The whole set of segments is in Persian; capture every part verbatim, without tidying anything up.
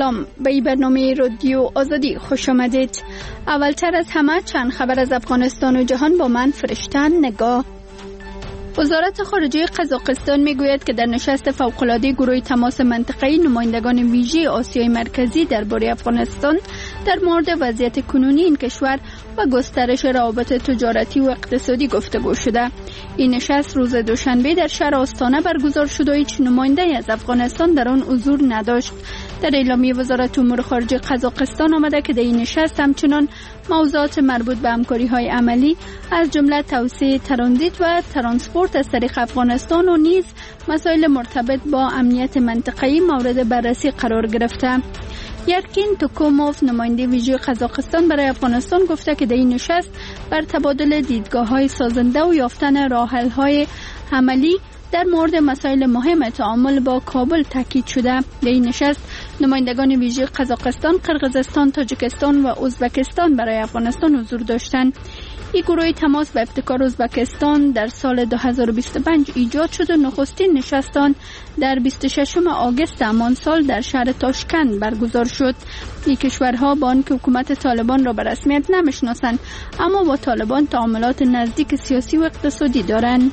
سلام، به این برنامه رادیو آزادی خوش آمدید. اولتر از همه چند خبر از افغانستان و جهان با من فرشتن نگاه. وزارت خارجه قزاقستان میگوید که در نشست فوق‌العاده گروه تماس منطقه‌ای نمایندگان ویژه آسیای مرکزی درباره افغانستان در مورد وضعیت کنونی این کشور و گسترش روابط تجارتی و اقتصادی گفتگو شده. این نشست روز دوشنبه در شهر آستانه برگزار شد و هیچ نماینده از افغانستان در آن حضور نداشت. در اعلامیه وزارت امور خارجه قزاقستان آمده که در این نشست همچنان موضوعات مربوط به همکاری‌های عملی از جمله توسعه ترانزیت و ترانسپورت از طریق افغانستان و نیز مسائل مرتبط با امنیت منطقه‌ای مورد بررسی قرار گرفته. یرکین توکوموف نماینده ویژه قزاقستان برای افغانستان گفته که در این نشست بر تبادل دیدگاه‌های سازنده و یافتن راه‌حل‌های عملی در مورد مسائل مهم تعامل با کابل تاکید شده. در این نشست نمایندگان ویژه قزاقستان، قرقیزستان، تاجیکستان و ازبکستان برای افغانستان حضور داشتند. این گروه تماس به ابتکار ازبکستان در سال دو هزار و بیست و پنج ایجاد شد و نخستین نشستان در بیست و ششم آگوست همان سال در شهر تاشکند برگزار شد. این کشورها با آنکه حکومت طالبان را به رسمیت نمیشناسند اما با طالبان تعاملات نزدیک سیاسی و اقتصادی دارند.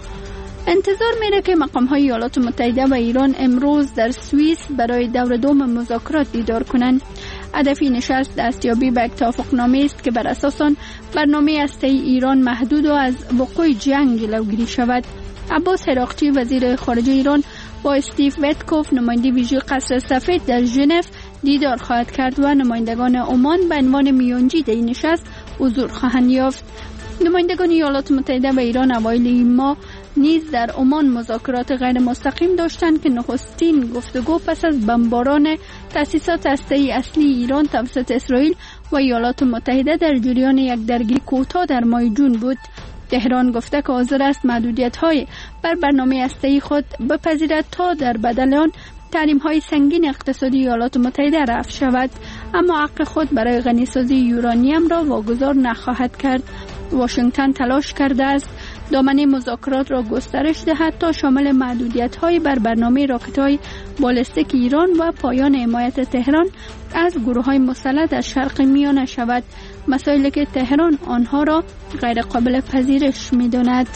انتظار میره که مقام‌های ایالات متحده و ایران امروز در سوئیس برای دور دوم مذاکرات دیدار کنند. هدف این نشست دستیابی به یک توافقنامه است که بر اساس آن برنامه هسته‌ای ایران محدود و از وقوع جنگ جلوگیری شود. عباس عراقچی وزیر خارجه ایران با استیو ویتکوف نماینده ویژه قصر سفید در ژنو دیدار خواهد کرد و نمایندگان عمان به عنوان میانجی در این نشست حضور خواهند یافت. نمایندگان ایالات متحده و ایران اوایل این ماه نیز در عمان مذاکرات غیر مستقیم داشتند که نخستین گفتگو پس از بمباران تأسیسات هسته‌ای اصلی ایران توسط اسرائیل و ایالات متحده در جریان یک درگیری کوتاه در ماه جون بود. تهران گفته که حاضر است محدودیت‌های بر برنامه هسته‌ای خود بپذیرد تا در بدل آن تحریم‌های سنگین اقتصادی ایالات متحده رفع شود، اما حق خود برای غنیسازی یورانیم را واگذار نخواهد کرد. واشنگتن تلاش کرده است دامنه مذاکرات را گسترش دهد تا شامل محدودیت‌های بر برنامه راکت‌های بالستیک ایران و پایان حمایت تهران از گروه‌های مسلح در شرق میانه شود، مسائلی که تهران آنها را غیر قابل پذیرش می‌داند.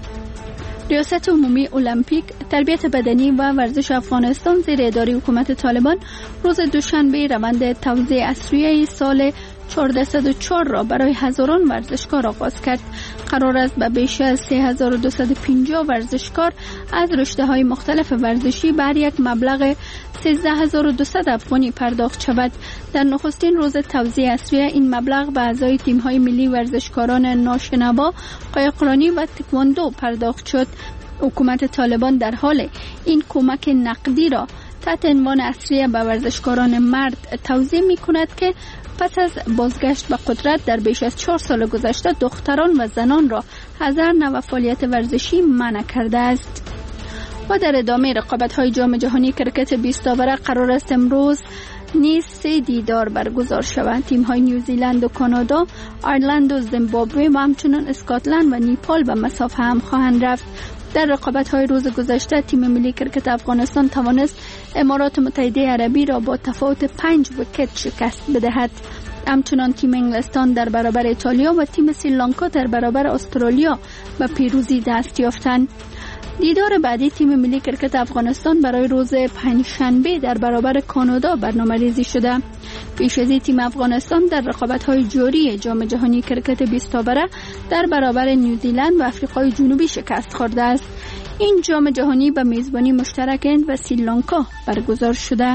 ریاست عمومی المپیک، تربیت بدنی و ورزش افغانستان زیر اداره حکومت طالبان روز دوشنبه روند توزیع عصریه سال چهارصد و چهار را برای هزاران ورزشکار آغاز کرد. قرار است به بیش از سه هزار و دویست و پنجاه ورزشکار از رشته‌های مختلف ورزشی بر یک مبلغ سیزده هزار و دویست افغانی پرداخت شود. در نخستین روز توزیع عصریه این مبلغ به اعضای تیم‌های ملی ورزشکاران ناشنوا، قایقرانی و تکواندو پرداخت شد. حکومت طالبان در حال این کمک نقدی را تحت عنوان عصریه به ورزشکاران مرد توزیع می‌کند که پس از بازگشت به قدرت در بیش از چهار سال گذشته دختران و زنان را از هر نوع فعالیت ورزشی منع کرده است. و در ادامه رقابت‌های جام جهانی کرکت بیست آوره قرار است امروز نیز سه دیدار برگزار شوند. تیم‌های نیوزیلند و کانادا، ایرلند و زیمبابوه و همچنین اسکاتلند و نیپال به مسافه هم خواهند رفت. در رقابت‌های روز گذشته تیم ملی کرکت افغانستان توانست امارات متحده عربی را با تفاوت پنج ویکت شکست بدهد. همچنان تیم انگلستان در برابر ایتالیا و تیم سریلانکا در برابر استرالیا به پیروزی دست یافتند. دیدار بعدی تیم ملی کرکت افغانستان برای روز پنجشنبه در برابر کانادا برنامه‌ریزی شده. پیش از این تیم افغانستان در رقابت‌های جاری جام جهانی کرکت بیست آوره در برابر نیوزیلند و آفریقای جنوبی شکست خورده است. این جام جهانی به میزبانی مشترک هند و سریلانکا برگزار شده.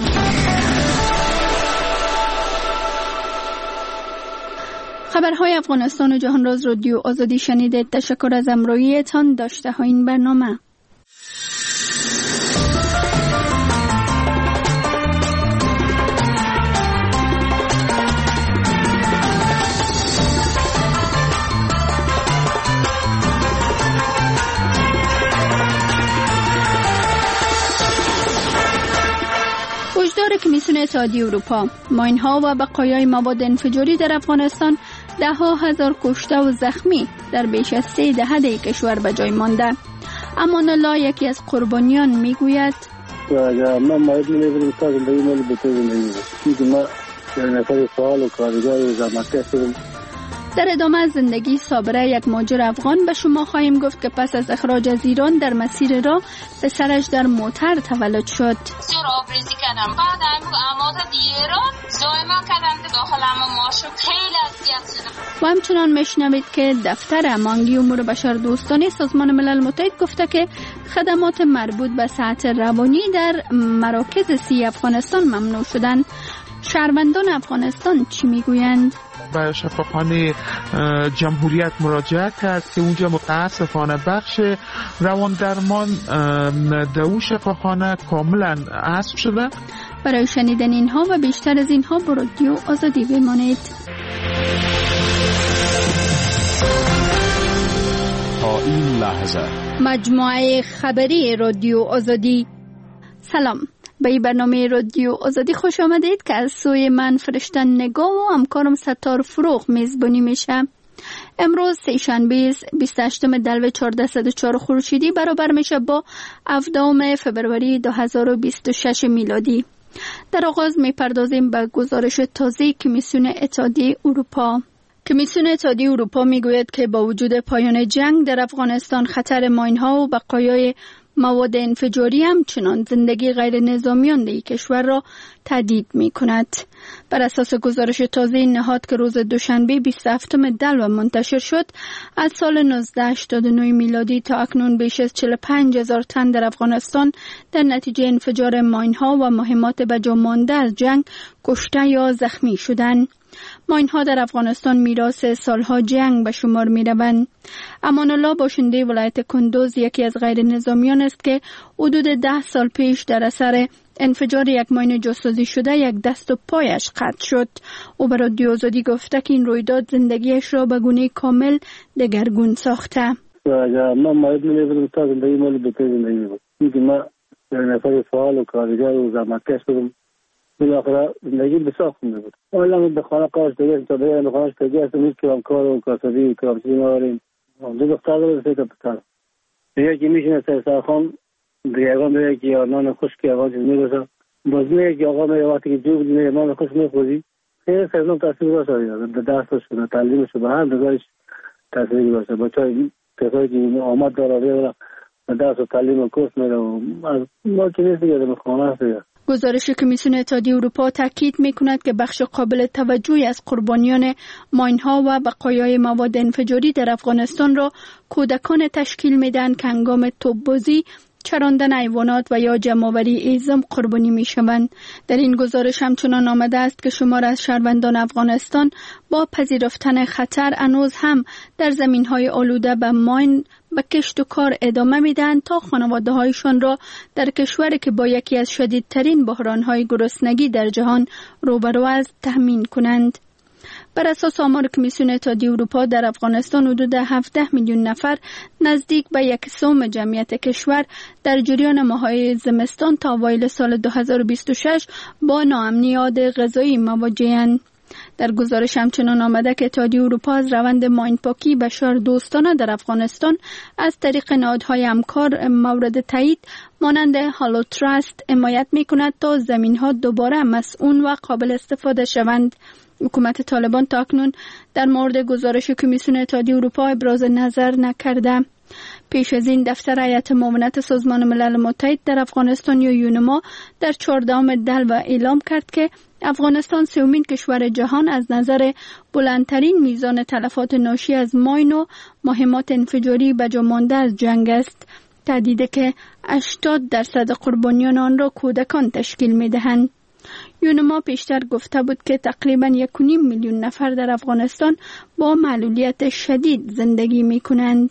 خبرهای افغانستان و جهان راز رادیو آزادی شنیدید. تشکر از همراهیتان. داشته ها این برنامه. هشدار کمیسیون اتحادیه اروپا: ماین‌ها و بقایای مواد انفجاری در افغانستان ده ها هزار کشته و زخمی در بیش از سه دهه کشور به جای مانده. امان الله، یکی از قربانیان، میگوید من ماید می‌بینم تا زندگی مالی بهتر زندگی بود. چیزی ما در نفر فعال و کارگر و زحمتکش شدم. در ادامه از زندگی صابره یک مهاجر افغان به شما خواهیم گفت که پس از اخراج از ایران در مسیر راه پسرش در موتر تولد شد. سر آبریزی کردم. بعد اماد ایران زایمان کردم که داخل اما ماشو خیلی اذیت شدم. و همچنان میشنوید که دفتر امانگی امور بشر دوستانه سازمان ملل متحد گفته که خدمات مربوط به صحت روانی در مراکز سی افغانستان ممنوع شدند. شهروندان افغانستان چی میگویند؟ به شفاخانه جمهوریت مراجعه کرد که اونجا متاسفانه بخش روان درمان در اون شفاخانه کاملا حذف شده. برای شنیدن اینها و بیشتر از اینها با رادیو آزادی بمانید. تا این لحظه مجموعه خبری رادیو آزادی. سلام، به این برنامه رادیو آزادی خوش آمدید که از سوی من فرشتن نگاه و همکارم ستار فروغ میزبانی میشه. امروز سه‌شنبه بیست و هشتم دلو چهارده صد و چهار خورشیدی برابر میشه با هفدهم فبروری دو هزار و بیست و شش میلادی. در آغاز میپردازیم به گزارش تازه کمیسیون اتحادیه اروپا. کمیسیون اتحادیه اروپا میگوید که با وجود پایان جنگ در افغانستان خطر ماین‌ها و بقایای مواد انفجاری همچنان زندگی غیر نظامیان در کشور را تهدید می کند. بر اساس گزارش تازه نهاد که روز دوشنبه بیست و هفتم دلو منتشر شد، از سال نوزده هشتاد و نه میلادی تا اکنون بیش از چهل و پنج هزار تن در افغانستان در نتیجه انفجار ماین‌ها و مهمات بجا مانده از جنگ کشته یا زخمی شدند. ماین‌ها در افغانستان میراث سالها جنگ به شمار می روند. امان الله باشنده ولایت کندوز یکی از غیر نظامیان است که حدود ده سال پیش در اثر انفجار یک ماین جاسوسی شده یک دست و پایش قطع شد. او به رادیو آزادی گفته که این رویداد زندگیش را به گونه کامل دگرگون ساخته. من ماید می‌بینم تا زندگی مالی بهتر زندگی بود. چیزی ما در نفر فعال و کارگر و زحمتکش شدم. بالاخره زندگی بسیار خونده بود. اولا به خانه کارش دیگه تا دیگه به خانهش دیگه است نیست که کار و کاسبی کار چیزی نداریم. دو دختر داره سه تا پسر. دیگه که میشینه سر سرخان دیگه آقا میگه که نان خشکی آقا چیز میگه باز میگه که آقا میگه وقتی که جو میگه نان خوش میخوری خیلی سرنام تاثیر داشت. به درسش و تعلیمش به هر نگاهش تاثیر داشت. بچه‌ها کسایی که آمد داره و درس و تعلیم و کورس میره و ما که نیست دیگه به خانه است. گزارش کمیسیون اتحادیه اروپا تاکید می‌کند که بخش قابل توجهی از قربانیان ماین‌ها و بقایای مواد انفجاری در افغانستان را کودکان تشکیل میدن که هنگام توپ‌بازی، چراندن حیوانات و یا جمع‌آوری اعزام قربانی می‌شوند. در این گزارش همچنان آمده است که شمار از شهروندان افغانستان با پذیرفتن خطر هنوز هم در زمین‌های آلوده به ماین به کشت و کار ادامه میدن تا خانواده‌هایشان را در کشوری که با یکی از شدیدترین بحران‌های گرسنگی در جهان روبرو است تامین کنند. بر اساس آمار کمیسیون اتحادیه اروپا در افغانستان حدود هفده میلیون نفر نزدیک به یک سوم جمعیت کشور در جریان ماه‌های زمستان تا اوایل سال دو هزار و بیست و شش با ناامنی‌های غذایی مواجه‌اند. در گزارش همچنان آمده که اتحادیه اروپا از روند ماینپاکی بشر دوستانه در افغانستان از طریق نهادهای همکار مورد تایید مانند هالو تراست حمایت می‌کند تا زمین‌ها دوباره مسئول و قابل استفاده شوند. حکومت طالبان تاکنون در مورد گزارش کمیسیون اتحادیه اروپا ابراز نظر نکرده. پیش از این دفتر هیئت معاونت سازمان ملل متحد در افغانستان یا یونما در چهاردهم دلو اعلام کرد که افغانستان سومین کشور جهان از نظر بلندترین میزان تلفات ناشی از ماین و مهمات انفجاری به جا مانده از جنگ است. تهدید که هشتاد درصد قربانیان آن را کودکان تشکیل می‌دهند. یونما پیشتر گفته بود که تقریباً یک و نیم میلیون نفر در افغانستان با معلولیت شدید زندگی می‌کنند.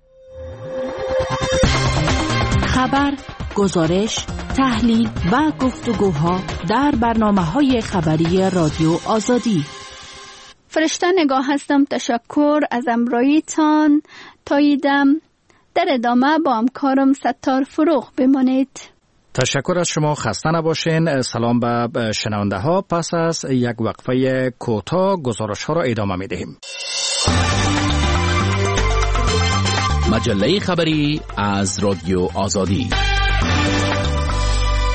خبر، گزارش، تحلیل و گفتگوها در برنامه‌های خبری رادیو آزادی. فرشته نگاه هستم. تشکر از همراهیتان. تاییدم در ادامه با همکارم ستار فروغ بمانید. تشکر از شما، خسته نباشین. سلام به شنونده ها. پس از یک وقفه کوتاه گزارش ها را ادامه می دهیم. مجله خبری از رادیو آزادی.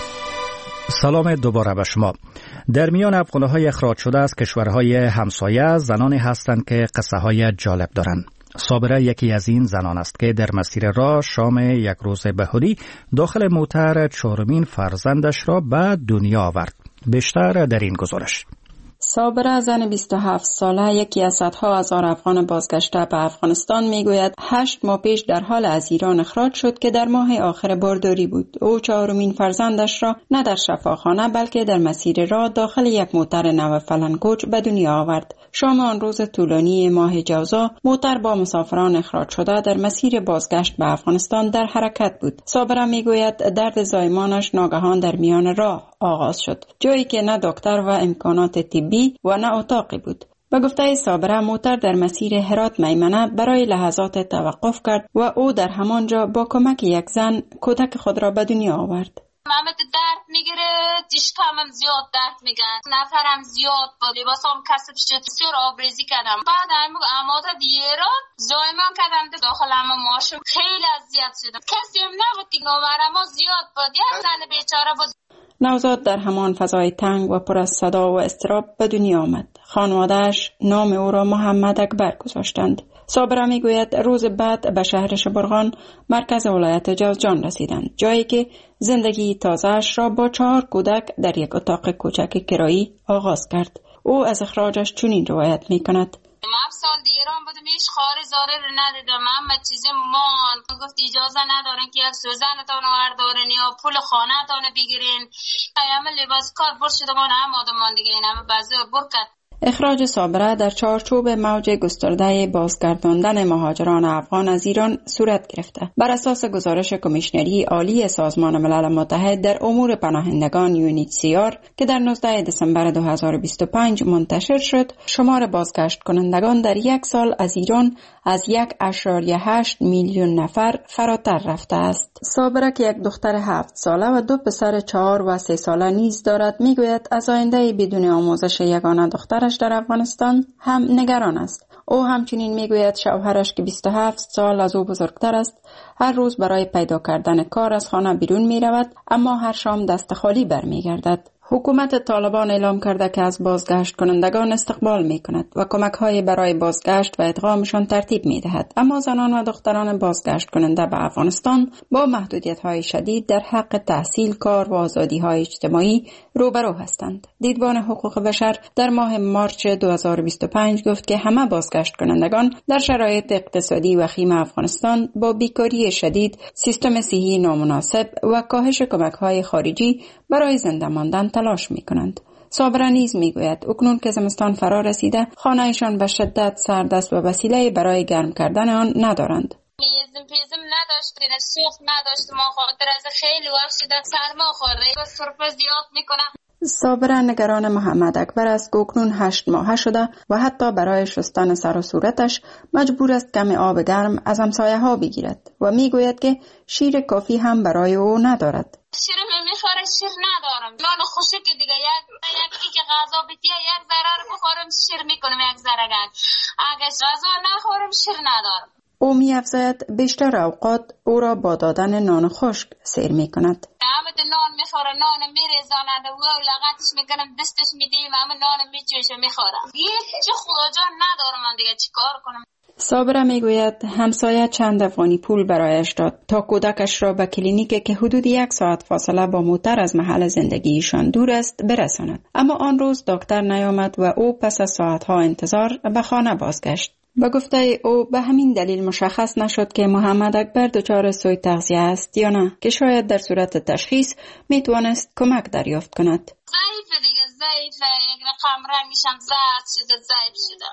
سلام دوباره به شما. در میان افغان‌های اخراج شده از کشورهای همسایه زنانی هستند که قصه های جالب دارند. صابره یکی از این زنان است که در مسیر راه شام یک روز بهاری داخل موتر چهارمین فرزندش را به دنیا آورد. بیشتر در این گزارش. صابره زن بیست و هفت ساله یکی از صدها هزار افغان بازگشته به افغانستان میگوید هشت ماه پیش در حال از ایران اخراج شد که در ماه آخر بارداری بود. او چهارمین فرزندش را نه در شفاخانه بلکه در مسیر راه داخل یک موتر نو فلنگوچ به دنیا آورد. شام آن روز طولانی ماه جوزا موتر با مسافران اخراج شده در مسیر بازگشت به افغانستان در حرکت بود. صابره میگوید درد زایمانش ناگهان در میان راه آغاز شد، جایی که نه دکتر و امکانات طبی و نه اتاقی بود. به گفته صابره موتر در مسیر هرات میمنه برای لحظات توقف کرد و او در همانجا با کمک یک زن کودک خود را به دنیا آورد. محمد درد میگیره، دیشکمم زیاد درد میگن، نفرم زیاد با لباسام کسب شد، سر آبریزی کردم. بعد امو اماده دیران زایمان کردم داخل اما ماشم، خیلی اذیت شدم. کسی هم نبود که نمرم زیاد بود، یک زن بیچاره بود. نوزاد در همان فضای تنگ و پر از صدا و اضطراب به دنیا آمد. خانواده‌اش نام او را محمد اکبر گذاشتند. صابره میگوید روز بعد به شهر شبرغان مرکز ولایت جوزجان رسیدند، جایی که زندگی تازه‌اش را با چهار کودک در یک اتاق کوچک کرایی آغاز کرد. او از اخراجش چنین روایت میکند: من سال ایران بودم، هیچ خاری زاره رو ندیدم. محمد چیزی مان گفت اجازه ندارن که یک سوزنتان آوردارن یا پول خانه تان بگیرین. همه لباس کار برشدم و هم آدمان دیگه این همه بعضی برکت. اخراج صابره در چارچوب موج گسترده بازگرداندن مهاجران افغان از ایران صورت گرفته. بر اساس گزارش کمیشنری عالی سازمان ملل متحد در امور پناهندگان یو ان اچ سی آر که در نوزدهم دسامبر دو هزار و بیست و پنج منتشر شد، شمار بازگشت کنندگان در یک سال از ایران از یک و هشت میلیون نفر فراتر رفته است. صابره که یک دختر هفت ساله و دو پسر چهار و سه ساله نیز دارد میگوید از آینده بدون آموزش یگانه دختر در افغانستان هم نگران است. او همچنین میگوید شوهرش که بیست و هفت سال از او بزرگتر است هر روز برای پیدا کردن کار از خانه بیرون می رود، اما هر شام دست خالی برمیگردد. حکومت طالبان اعلام کرده که از بازگشت کنندگان استقبال می کند و کمک های برای بازگشت و ادغامشان ترتیب می دهد، اما زنان و دختران بازگشت کننده به افغانستان با محدودیت های شدید در حق تحصیل، کار و آزادی های اجتماعی روبرو هستند. دیدبان حقوق بشر در ماه مارچ دو هزار و بیست و پنج گفت که همه بازگشت کنندگان در شرایط اقتصادی وخیم افغانستان با بیکاری شدید، سیستم صحی نامناسب و کاهش کمک های خارجی برای زنده ماندن تلاش می کنند. صابره نیز می گوید اکنون که زمستان فرا رسیده خانهشان به شدت سرد است و وسیله برای گرم کردن آن ندارند. میزم پیزم نداشتیم، سوخت نداشتیم، ما خاطر از خیلی وقت شده سرما خورده و سرفه زیاد میکنه. صابره نگران محمد اکبر است که اکنون هشت ماهه شده و حتی برای شستن سر و صورتش مجبور است کم آب گرم از همسایه ها بگیرد و میگوید که شیر کافی هم برای او ندارد. شیر میخوره، شیر ندارم. نان خوشی که دیگه یک یکی که غذا بتیه یک ذره بخورم شیر میکنم، یک ذره گند. اگه غذا نخورم شیر ندارم. او می افزاید بیشتر اوقات او را با دادن نان خشک سیر می کند. همه نان میخوره، نان میریزاند و لغتش میکنم دستش میدیم، همه نان میچوشه میخورم. هیچ خدا جان ندارم، من دیگه چیکار کنم؟ صابره میگوید همسایه چند افغانی پول برایش داد تا کودکش را به کلینیک که حدود یک ساعت فاصله با موتر از محل زندگیشان دور است برساند، اما آن روز دکتر نیامد و او پس از ساعتها انتظار به خانه بازگشت. به گفته او به همین دلیل مشخص نشد که محمد اکبر دچار سوء تغذیه است یا نه، که شاید در صورت تشخیص میتوانست کمک دریافت کند. ضعیف دیگه، ضعیف، یک رقم رنگشم زرد شده، ضعیف شده.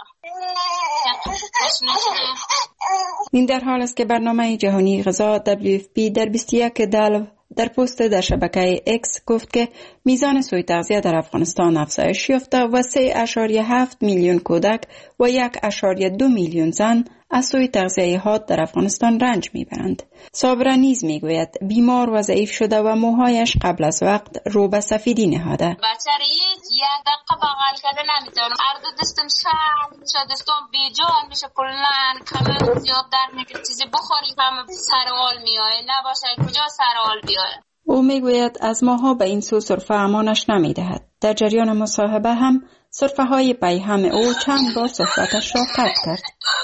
این در حال است که برنامه جهانی غذا دبلیو اف پی در بیست و یک دلو در پست در شبکه اکس گفت که میزان سوء تغذیه در افغانستان افزایش یافته و سه و هفت میلیون کودک و یک و دو میلیون زن از سوء تغذیه حاد در افغانستان رنج میبرند. صابره نیز میگوید بیمار و ضعیف شده و موهایش قبل از وقت رو به سفیدی نهاده. بچه یک دقیقه بغل کرده نمیتونم، هر دو دستم شرم میشه، دستم بیجان میشه، کلن کمه زیاد در میگه، چیزی بخوری همه سرحال میایه، نباشه کجا سرحال بیایه. او میگوید از ماها به این سو سرفه امانش نمیدهد. در جریان مصاحبه هم سرفه های پیهم او چند بار صحبتش را قطع کرد.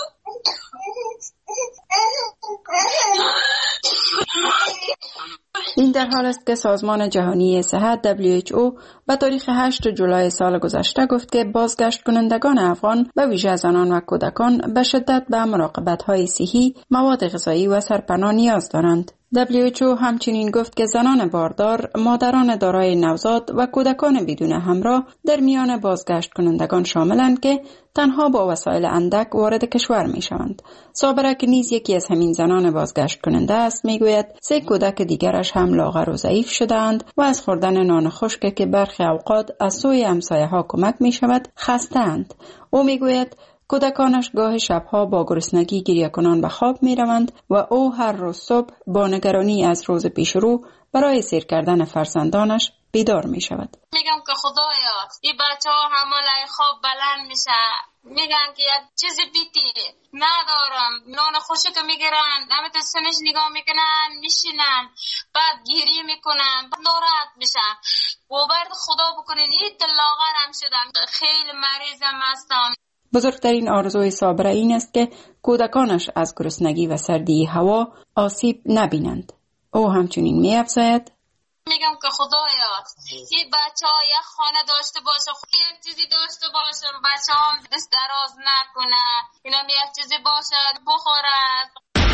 این در حال است که سازمان جهانی صحت دبلیو اچ او به تاریخ هشتم جولای سال گذشته گفت که بازگشت کنندگان افغان به ویژه زنان و کودکان به شدت به مراقبت‌های صحی، مواد غذایی و سرپناه نیاز دارند. دبلیو اچ او همچنین گفت که زنان باردار، مادران دارای نوزاد و کودکان بدون همراه در میان بازگشت کنندگان شاملند که تنها با وسایل اندک وارد کشور می شوند. صابره که نیز یکی از همین زنان بازگشت کننده است میگوید سه کودک دیگرش هم لاغر و ضعیف شدند و از خوردن نان خشک که برخی اوقات از سوی همسایه ها کمک می شود خسته‌اند. او میگوید کودکانش گاه شبها با گرسنگی گریه کنان به خواب می روند و او هر روز صبح با نگرانی از روز پیش رو برای سیر کردن فرزندانش بیدار می شود. میگم که خدایا این بچه ها همالای خواب بلند میشه، میگن که یک چیزی بیتی ندارم، نان خوشک میگیرن، همه تو سنش نگاه میکنن میشینن، بعد گیری میکنن، بعد ناراحت میشن. باورد خدا بکنین این لاغر هم شدن، خیلی مریضم هستم. بزرگترین آرزوی صابره این است که کودکانش از گرسنگی و سردی هوا آسیب نبینند. او همچنین می‌افزاید: میگم که خدایا این بچه ها یک خانه داشته باشه، یک چیزی داشته باشه، بچه هم دست دراز نکنه، اینم یک چیزی باشه بخورد.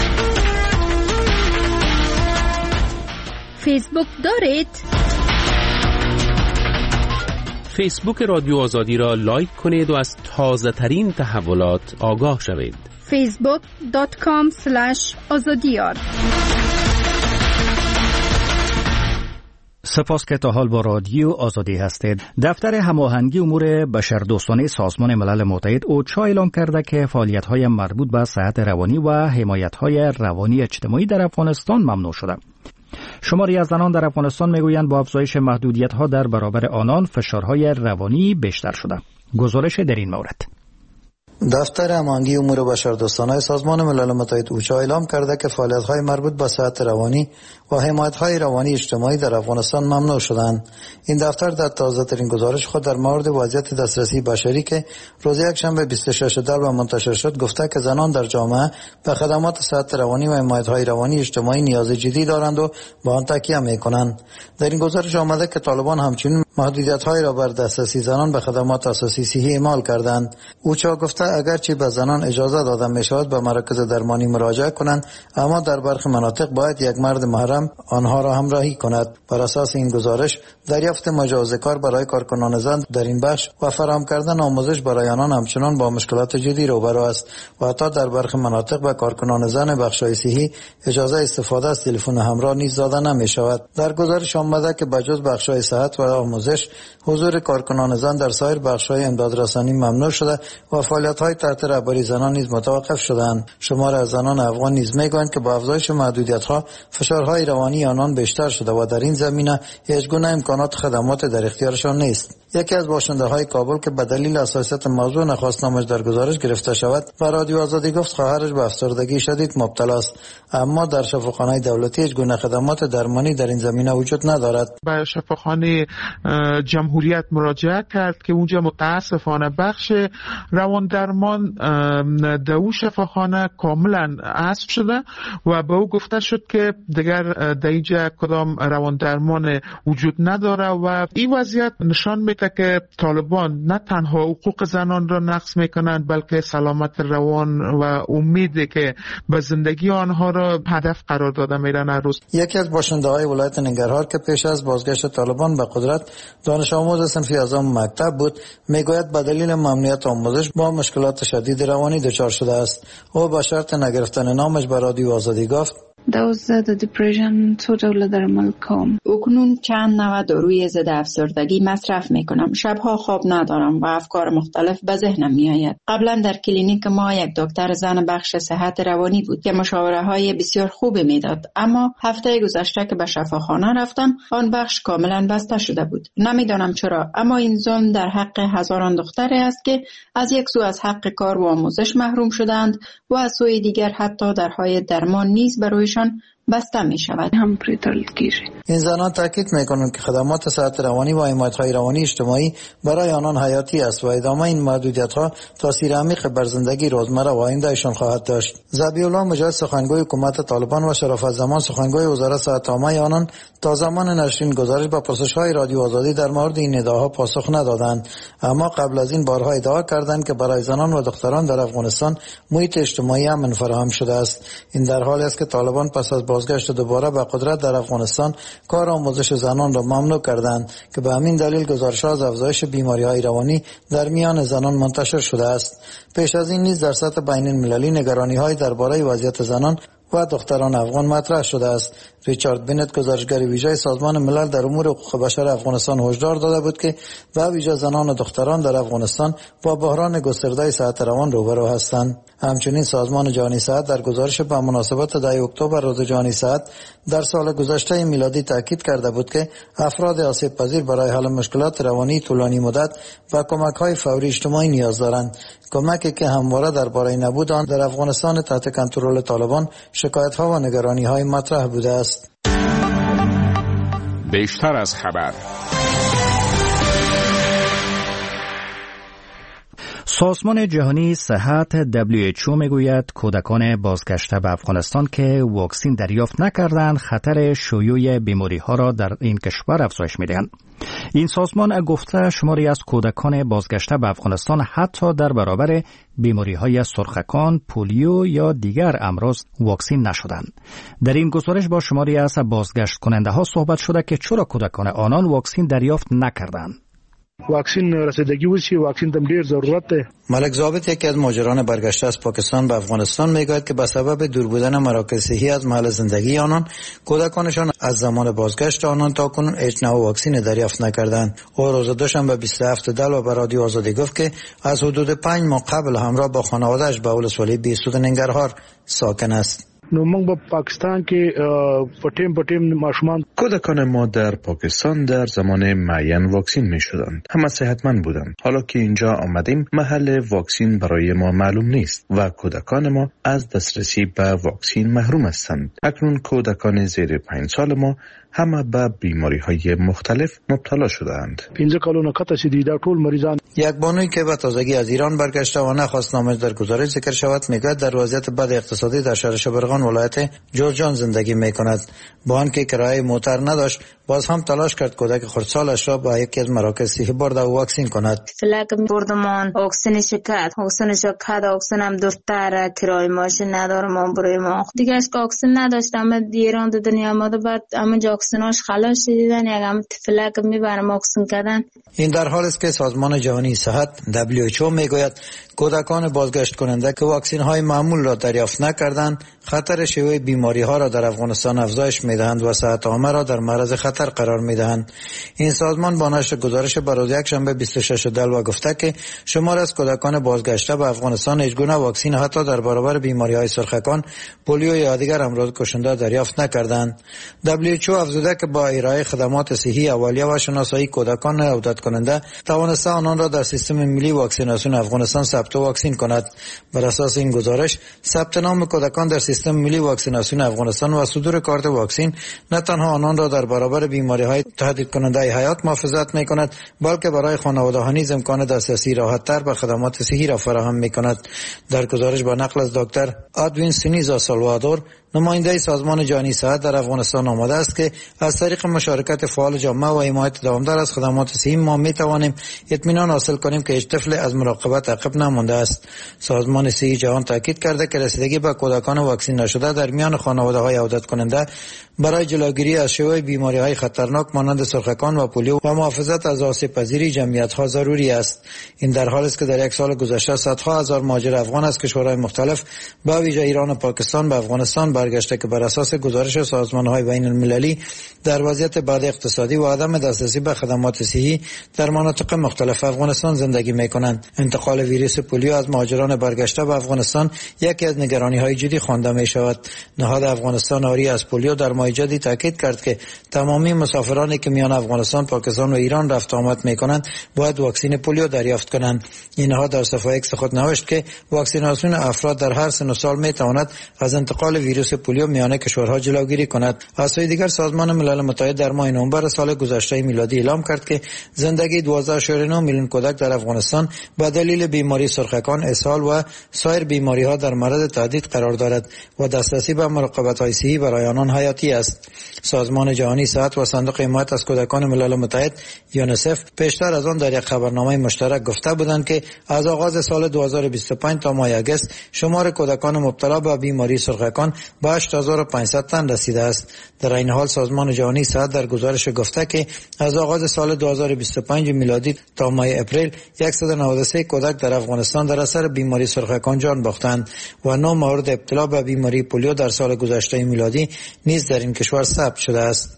فیسبوک دارید؟ فیسبوک رادیو آزادی را لایک کنید و از تازه ترین تحولات آگاه شوید. فیسبوک دات کام اسلش آزادیار. سپاس که تا حال با رادیو آزادی هستید. دفتر هماهنگی امور بشردوستانه سازمان ملل متحد اوچا اعلام کرده که فعالیت‌های مربوط به صحت روانی و حمایت‌های روانی اجتماعی در افغانستان ممنوع شده. شماری از زنان در افغانستان میگویند با افزایش محدودیت‌ها در برابر آنان فشارهای روانی بیشتر شده. گزارش در این مورد. دفتر هماهنگی امور بشردوستانه سازمان ملل متحد اوچا اعلام کرده که فعالیت‌های مربوط به صحت روانی و حمایت‌های روانی اجتماعی در افغانستان ممنوع شدند. این دفتر در تازه‌ترین گزارش خود در مورد وضعیت دسترسی بشری که روز یکشنبه بیست و ششم دی منتشر شد گفته که زنان در جامعه به خدمات صحت روانی و حمایت‌های روانی اجتماعی نیاز جدی دارند و به آن تکیه می‌کنند. در این گزارش آمده که طالبان همچنین محدودیت‌های را بر دسترسی زنان به خدمات اساسی صحی اعمال کردند. اوچا گفته اگرچه به زنان اجازه داده می‌شود به مراکز درمانی مراجعه کنند، اما در برخی مناطق باید یک مرد محرم آنها را همراهی کند. بر اساس این گزارش دریافت مجوز کار برای کارکنان زن در این بخش و فراهم کردن آموزش برای آنان همچنان با مشکلات جدی روبرو است و حتی در برخی مناطق به کارکنان زن بخش‌های صحی اجازه استفاده از تلفن همراه نیز داده نمی‌شود. در گزارش آمده که بجز بخش‌های صحت و آموزش حضور کارکنان زن در سایر بخش‌های امدادرسانی ممنوع شده و فعالیت‌های تحت رهبری زنان نیز متوقف شدند. شمار از زنان افغان نیز می‌گویند که با افزایش محدودیت‌ها فشارهای روانی آنان بیشتر شده و در این زمینه هیچ گونه امکانات خدمات در اختیارشان نیست. یکی از باشنده‌های کابل که به دلیل حساسیت موضوع نخواست نامش در گزارش گرفته شود به رادیو آزادی گفت خواهرش به افسردگی شدید مبتلا است، اما در شفاخانه دولتی هیچ گونه خدمات درمانی در این زمینه وجود ندارد. به شفاخانه جمهوریت مراجعه کرد که اونجا متاسفانه بخش روان درمان دو شفاخانه کاملا حذف شده و به او گفته شد که دیگر در اینجا کدام روان درمان وجود نداره و این وضعیت نشان میده که طالبان نه تنها حقوق زنان را نقض میکنند بلکه سلامت روان و امیدی که به زندگی آنها را هدف قرار داده میرن هر روز. یکی از باشنده‌های ولایت ننگرهار که پیش از بازگشت طالبان به قدرت دانش آموز صنف یازدهم مکتب بود میگوید به دلیل ممنوعیت آموزش با مشکلات شدید روانی دچار شده است. او با شرط نگرفتن نامش به رادیو آزادی گفت دوز ضد دپرشن تو دولت در عمل کام. اکنون چند نوع داروی ضد افسردگی مصرف میکنم. شبها خواب ندارم و افکار مختلف به ذهنم میآید. قبلا در کلینیک ما یک دکتر زن بخش صحت روانی بود که مشاوره های بسیار خوبی میداد، اما هفته گذشته که به شفاخانه رفتم آن بخش کاملا بسته شده بود. نمیدانم چرا، اما این ظلم در حق هزاران دختری است که از یک سو از حق کار و آموزش محروم شدند و از سوی دیگر حتی درهای درمان نیز برای بسته می شود. هم پریتال گیری. این زنان تاکید میکنند که خدمات صحت روانی و حمایت‌های روانی اجتماعی برای آنان حیاتی است و ادامه این محدودیت‌ها تاثیر عمیق بر زندگی روزمره و آیندهشان خواهد داشت. ذبیح الله مجاهد سخنگوی حکومت طالبان و شرافت زمان سخنگوی وزارت صحت عامه آنان تا زمان نشرین گزارش با پرسش‌های رادیو آزادی در مورد این ادعاها پاسخ ندادند، اما قبل از این بارها ادعا کردند که برای زنان و دختران در افغانستان محیط اجتماعی امن فراهم شده است. این در حالی است که طالبان پس از بازگشت دوباره به قدرت در افغانستان کار آموزش زنان را ممنوع کردند که به همین دلیل گزارش‌ها از افزایش بیماری‌های روانی در میان زنان منتشر شده است. پیش از این نیز در سطح بین‌المللی نگرانی‌های درباره وضعیت زنان و دختران افغان مطرح شده است. ریچارد بنت گزارشگر ویژه سازمان ملل در امور حقوق بشر افغانستان هشدار داده بود که به ویژه زنان و دختران در افغانستان با بحران گسترده صحت روان روبرو هستند. همچنین سازمان جهانی صحت در گزارش به مناسبت ده اکتبر روز جهانی صحت در سال گذشته میلادی تاکید کرده بود که افراد آسیب پذیر برای حل مشکلات روانی طولانی مدت و کمک‌های فوری اجتماعی نیاز دارند، کمکی که همواره درباره نبود آن در افغانستان تحت کنترل طالبان شکایت‌ها و نگرانی‌های مطرح بوده است. بیشتر از خبر. سازمان جهانی صحت دبلیو اچ او میگوید کودکان بازگشته به افغانستان که واکسین دریافت نکردند خطر شیوع بیماری ها را در این کشور افزایش میدهند. این سازمان گفته شماری از کودکان بازگشته به افغانستان حتی در برابر بیماری های سرخکان، پولیو یا دیگر امراض واکسین نشدند. در این گزارش با شماری از بازگشت کننده ها صحبت شده که چرا کودکان آنان واکسین دریافت نکردند. واکسین رسیدگی وشي، واکسین دم ډیر ضرورت ده. ملک ضابط یکی از مهاجران برگشته از پاکستان به افغانستان میگوید که به سبب دور بودن مراکز صحی از محل زندگی آنان کودکانشان از زمان بازگشت آنان تا کنون هیچ نوع واکسین دریافت نکردند. او روز دوشنبه بیست و هفت دلو به رادیو آزادی گفت که از حدود پنج ماه قبل همراه با خانواده‌اش به ولسوالی بیسود ننگرهار ساکن است. نو موږ په پاکستان کې پټیم پټیم ماشومان کودکان ما در پاکستان در زمان معین واکسین می شدند. همه صحتمند بودند. حالا که اینجا آمدیم محل واکسین برای ما معلوم نیست و کودکان ما از دسترسی به واکسین محروم هستند. اکنون کودکان زیر پنج سال ما همه به بیماری‌های مختلف مبتلا شده‌اند. پنځه کلونه کته چې دا ټول مریضان. یک بانوی که به تازگی از ایران برگشته و نخواست نامش در گزارش ذکر شود میگوید در وضعیت بد اقتصادی در شهر شبرغان ولایت جوزجان زندگی میکند. با آنکه کرایه موتر نداشت باز هم تلاش کرد کودک خردسالش را به یکی از مراکز صحی برده و واکسین کند. فلک بردمان واکسین شکت واکسین شکت واکسینم دورتر کرایه ماشین ندارم برای ما دیگه اش واکسین نداشتم ایران دو دنیا آمده بعد اما واکسیناش خلاص شدن یکم فلک میبرم واکسین کردن. این در حالی است که سازمان جهانی صحت دبلیو اچ او میگوید کودکان بازگشت کننده که واکسین های معمول را دریافت نکردند خطر شیوع بیماری ها را در افغانستان افزایش میدهند و صحت عامه را در معرض خطر قرار میدهند. این سازمان با نشر گزارش بر روز یکشنبه بیست و شش دلو گفته که شمار از کودکان بازگشته به افغانستان هیچ گونه واکسین حتی در برابر بیماری های سرخکان، پولیو یا دیگر امراض کشنده دریافت نکردند. دبلیو اچ او افزوده که با ارائه خدمات صحی اولیه و شناسایی کودکان عودت کننده توانسته آنان را در سیستم ملی واکسیناسیون افغانستان ثبت و واکسین کند. بر اساس این گزارش ثبت نام کودکان در سیستم ملی واکسیناسیون افغانستان و صدور کارت واکسین نه تنها آنان را در برابر بیماری‌های تهدید کننده حیات محافظت می‌کند بلکه برای خانواده‌ها نیز امکان دسترسی راحت‌تر به خدمات صحی را فراهم می‌کند. در گزارش با نقل از دکتر ادوین سینیزا سالوادور نماینده سازمان جهانی صحت در افغانستان آمده است که از طریق مشارکت فعال جامعه و حمایت دوامدار از خدمات صحی ما می‌توانیم اطمینان حاصل کنیم که هیچ طفل از مراقبت عقب نمانده است. سازمان صحی جهان تاکید کرده که رسیدگی به کودکان واکسین نشده در میان خانواده‌های عودت کننده برای جلوگیری از شیوع بیماری‌های خطرناک مانند سرخکان و پولیو و محافظت از آسیب‌پذیری جمعیت‌ها ضروری است. این در حالی است که در یک سال گذشته صدها هزار مهاجر افغان از کشورهای مختلف به ویژه ایران و پاکستان به افغانستان برگشته که بر اساس گزارش سازمان‌های بین‌المللی در وضعیت بد اقتصادی و عدم دسترسی به خدمات صحی در مناطق مختلف افغانستان زندگی می‌کنند. انتقال ویروس پولیو از مهاجران برگشته به افغانستان یکی از نگرانی‌های جدی خوانده می‌شود. نهاد افغانستان آری از پولیو در ماه جدی تاکید کرد که تمامی مسافرانی که میان افغانستان، پاکستان و ایران رفت آمد می‌کنند باید واکسین پولیو دریافت کنند. این نهاد در صفحه ایکس خود نوشت که واکسیناسیون افراد در هر سن و سال می‌تواند از انتقال ویروس پولیو میان کشورها جلوگیری کند. از سوی دیگر سازمان ملل متحد در ماه نوامبر سال گذشته میلادی اعلام کرد که زندگی دوازده اشاری نه میلیون کودک در افغانستان به دلیل بیماری سرخکان، اسهال و سایر بیماری‌ها در معرض تهدید قرار دارد و دسترسی به مراقبت‌های صحی برای آنان حیاتی است. سازمان جهانی صحت و صندوق حمایت از کودکان ملل متحد یونیسف پیشتر از آن در یک خبرنامه مشترک گفته بودند که از آغاز سال دو هزار و بیست و پنج تا ماه اگست شمار کودکان مبتلا به بیماری سرخکان به هشت هزار و پانصد تن رسیده است. در این حال سازمان جهانی صحت در گزارش گفته که از آغاز سال دو هزار و بیست و پنج میلادی تا ماه اپریل صد و نود و سه کودک در افغانستان در اثر بیماری سرخکان جان باختند و نه مورد ابتلا به بیماری پولیو در سال گذشته میلادی نیز در این کشور ثبت شده است.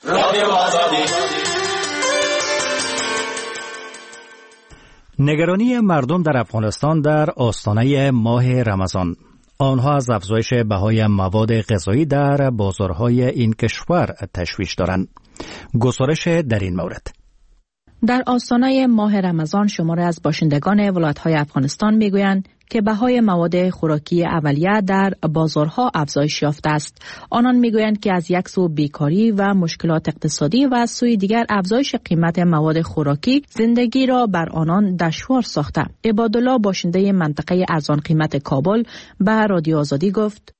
نگرانی مردم در افغانستان در آستانه ماه رمضان. آنها از افزایش بهای مواد غذایی در بازارهای این کشور تشویش دارند. گزارش در این مورد. در آستانه ماه رمضان شماری از باشندگان ولایت‌های افغانستان میگویند که بهای مواد خوراکی اولیه در بازارها افزایش یافته است. آنان میگویند که از یک سو بیکاری و مشکلات اقتصادی و از سوی دیگر افزایش قیمت مواد خوراکی زندگی را بر آنان دشوار ساخته. عبادالله باشنده منطقه ارزان قیمت کابل به رادیو آزادی گفت: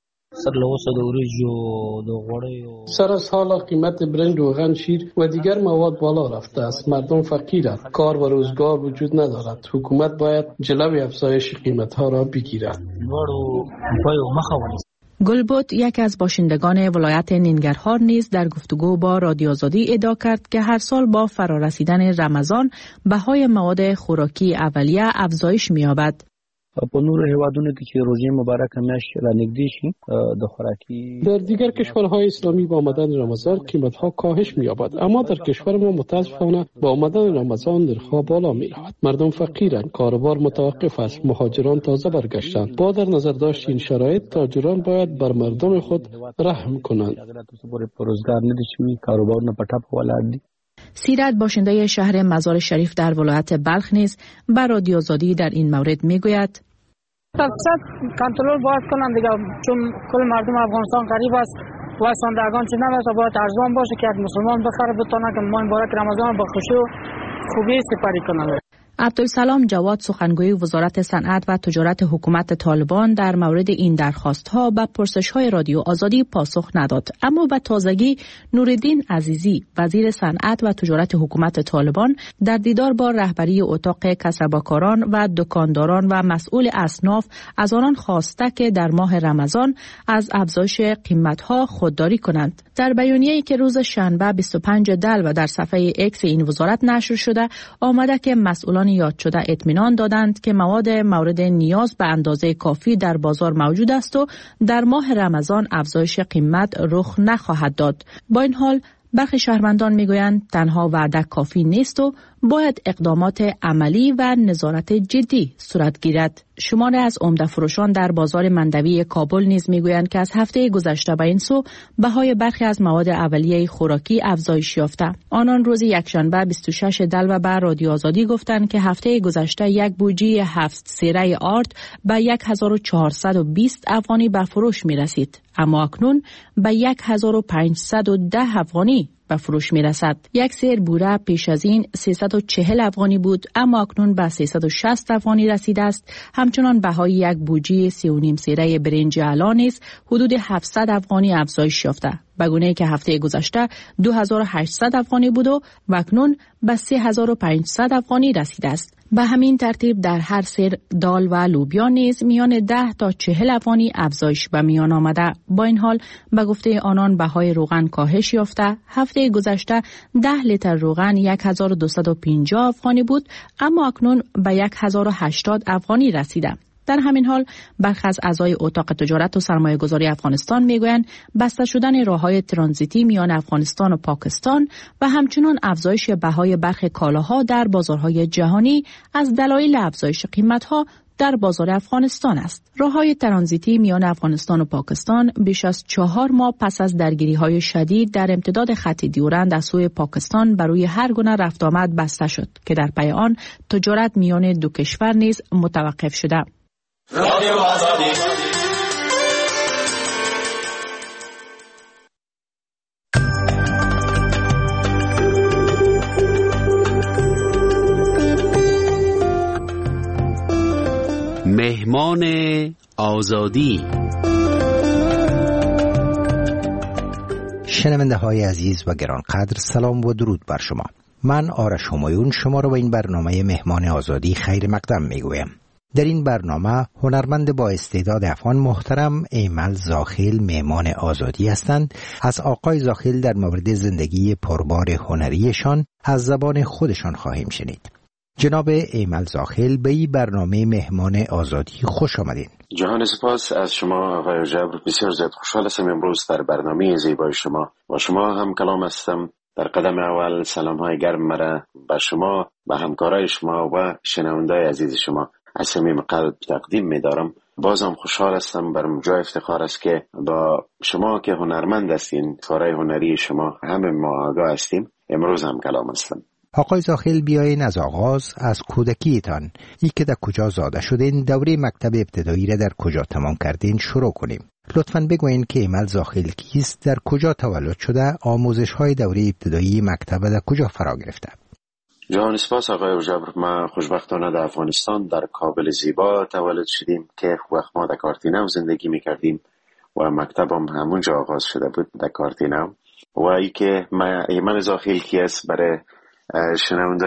سر از حال قیمت برنج، روغن، شیر و دیگر مواد بالا رفته است. مردم فقیرند، کار و روزگار وجود ندارد. حکومت باید جلوی افزایش قیمت ها را بگیرد. گلبوت یک از باشندگان ولایت ننگرهار نیز در گفتگو با رادیو آزادی ادعا کرد که هر سال با فرارسیدن رمضان بهای مواد خوراکی اولیه افزایش می‌یابد. په نورو هیوادونو کې چې روزه مبارکه میاشت را نږدې شي د خوراکي در دیگر کشورهای اسلامی با آمدن رمضان قیمت‌ها کاهش می‌یابد، اما در کشور ما متأسفانه با آمدن رمضان نرخ‌ها بالا می‌رود. مردم فقیرند، کاروبار متوقف است، مهاجران تازه برگشتند. با در نظر داشت این شرایط تاجران باید بر مردم خود رحم کنند. روزگار نداشتیم، کاروبارونه په ټپ ولاړ دي. سیرت باشنده شهر مزار شریف در ولایت بلخ نیز بر رادیو آزادی در این مورد میگوید: تقصد کنترل باید کنند دیگه، چون کل مردم افغانستان غریب است و ساندگان چه نمیشه، باید ارزان باشه که مسلمان بخره بتونه که ماه مبارک رمضان با خوشی و خوبی سپری کنند. عبدالسلام جواد سخنگوی وزارت صنعت و تجارت حکومت طالبان در مورد این درخواست‌ها به پرسش‌های رادیو آزادی پاسخ نداد، اما به تازگی نوردین عزیزی وزیر صنعت و تجارت حکومت طالبان در دیدار با رهبری اتاق کسب‌وکاران و دکانداران و مسئول اصناف از آنان خواسته که در ماه رمضان از افزایش قیمت‌ها خودداری کنند. در بیانیه‌ای که روز شنبه بیست و پنج دلو در صفحه اکس این وزارت نشر شده، آمده که مسئولان یاد شده اطمینان دادند که مواد مورد نیاز به اندازه کافی در بازار موجود است و در ماه رمضان افزایش قیمت رخ نخواهد داد. با این حال برخی شهروندان میگویند تنها وعده کافی نیست و باید اقدامات عملی و نظارت جدی صورت گیرد. شماری از عمده فروشان در بازار مندوی کابل نیز میگویند که از هفته گذشته به این سو بهای برخی از مواد اولیه خوراکی افزایش یافته. آنان روز یکشنبه بیست و شش دلو به رادیو آزادی گفتند که هفته گذشته یک بوجی هفت سیره آرد به هزار و چهارصد و بیست افغانی به فروش می رسید، اما اکنون به هزار و پانصد و ده افغانی به فروش می رسد. یک سیر بوره پیش از این سیصد و چهل افغانی بود، اما اکنون به سیصد و شصت افغانی رسیده است. همچنان بهای یک بوجی سی و نیم سیره برنج اعلی نیز حدود هفتصد افغانی افزایش یافته، به گونه‌ای که هفته گذشته دو هزار و هشتصد افغانی بود و اکنون به سه هزار و پانصد افغانی رسیده است. به همین ترتیب در هر سیر دال و لوبیا نیز میان ده تا چهل افغانی افزایش به میان آمده. با این حال به گفته آنان بهای روغن کاهش یافته. هفته گذشته ده لیتر روغن هزار و دویست و پنجاه افغانی بود، اما اکنون به هزار و هشتاد افغانی رسیده. در همین حال برخی از اعضای اتاق تجارت و سرمایه گذاری افغانستان میگویند بسته شدن راههای ترانزیتی میان افغانستان و پاکستان و همچنین افزایش بهای برخی کالاها در بازارهای جهانی از دلایل افزایش قیمتها در بازار افغانستان است. راههای ترانزیتی میان افغانستان و پاکستان بیش از چهار ماه پس از درگیری‌های شدید در امتداد خط دیورند از سوی پاکستان برای هر گونه رفت آمد بسته شد که در پی آن تجارت میان دو کشور نیز متوقف شده. مهمان آزادی. شنونده های عزیز و گرانقدر، سلام و درود بر شما. من آرش همایون شما را به این برنامه مهمان آزادی خیر مقدم میگویم. در این برنامه هنرمند با استعداد افغان محترم ایمل زاخیل مهمان آزادی هستند. از آقای زاخیل در مورد زندگی پربار هنریشان از زبان خودشان خواهیم شنید. جناب ایمل زاخیل به این برنامه مهمان آزادی خوش آمدین. جهان سپاس از شما آقای جبر، بسیار زیاد خوشحال هستم امروز در برنامه زیبای شما و شما هم کلام هستم. در قدم اول سلام های گرم مرا به شما، به همکارای شما و شنوندای عزیز شما از صمیم قلب تقدیم می دارم. بازم خوشحال هستم، برم جای افتخار است که با شما که هنرمند هستین، کارهای هنری شما همه ما آگاه هستیم، امروز هم کلام هستم. آقای زاخیل، بیاین از آغاز از کودکیتان، ای که در کجا زاده شدین، دوره مکتب ابتدایی را در کجا تمام کردین شروع کنیم. لطفاً بگوین که ایمل زاخیل کیست، در کجا تولد شده، آموزش های دوره ابتدایی مکتب در کجا فرا گرفته؟ جهان سپاس آقای جبر، ما خوشبختانه در افغانستان در کابل زیبا تولد شدیم که وقت ما در کارتینو زندگی میکردیم و مکتبم همونجا آغاز شده بود در کارتینو. و ای که ما ایمل زاخیل کیست برای شنونده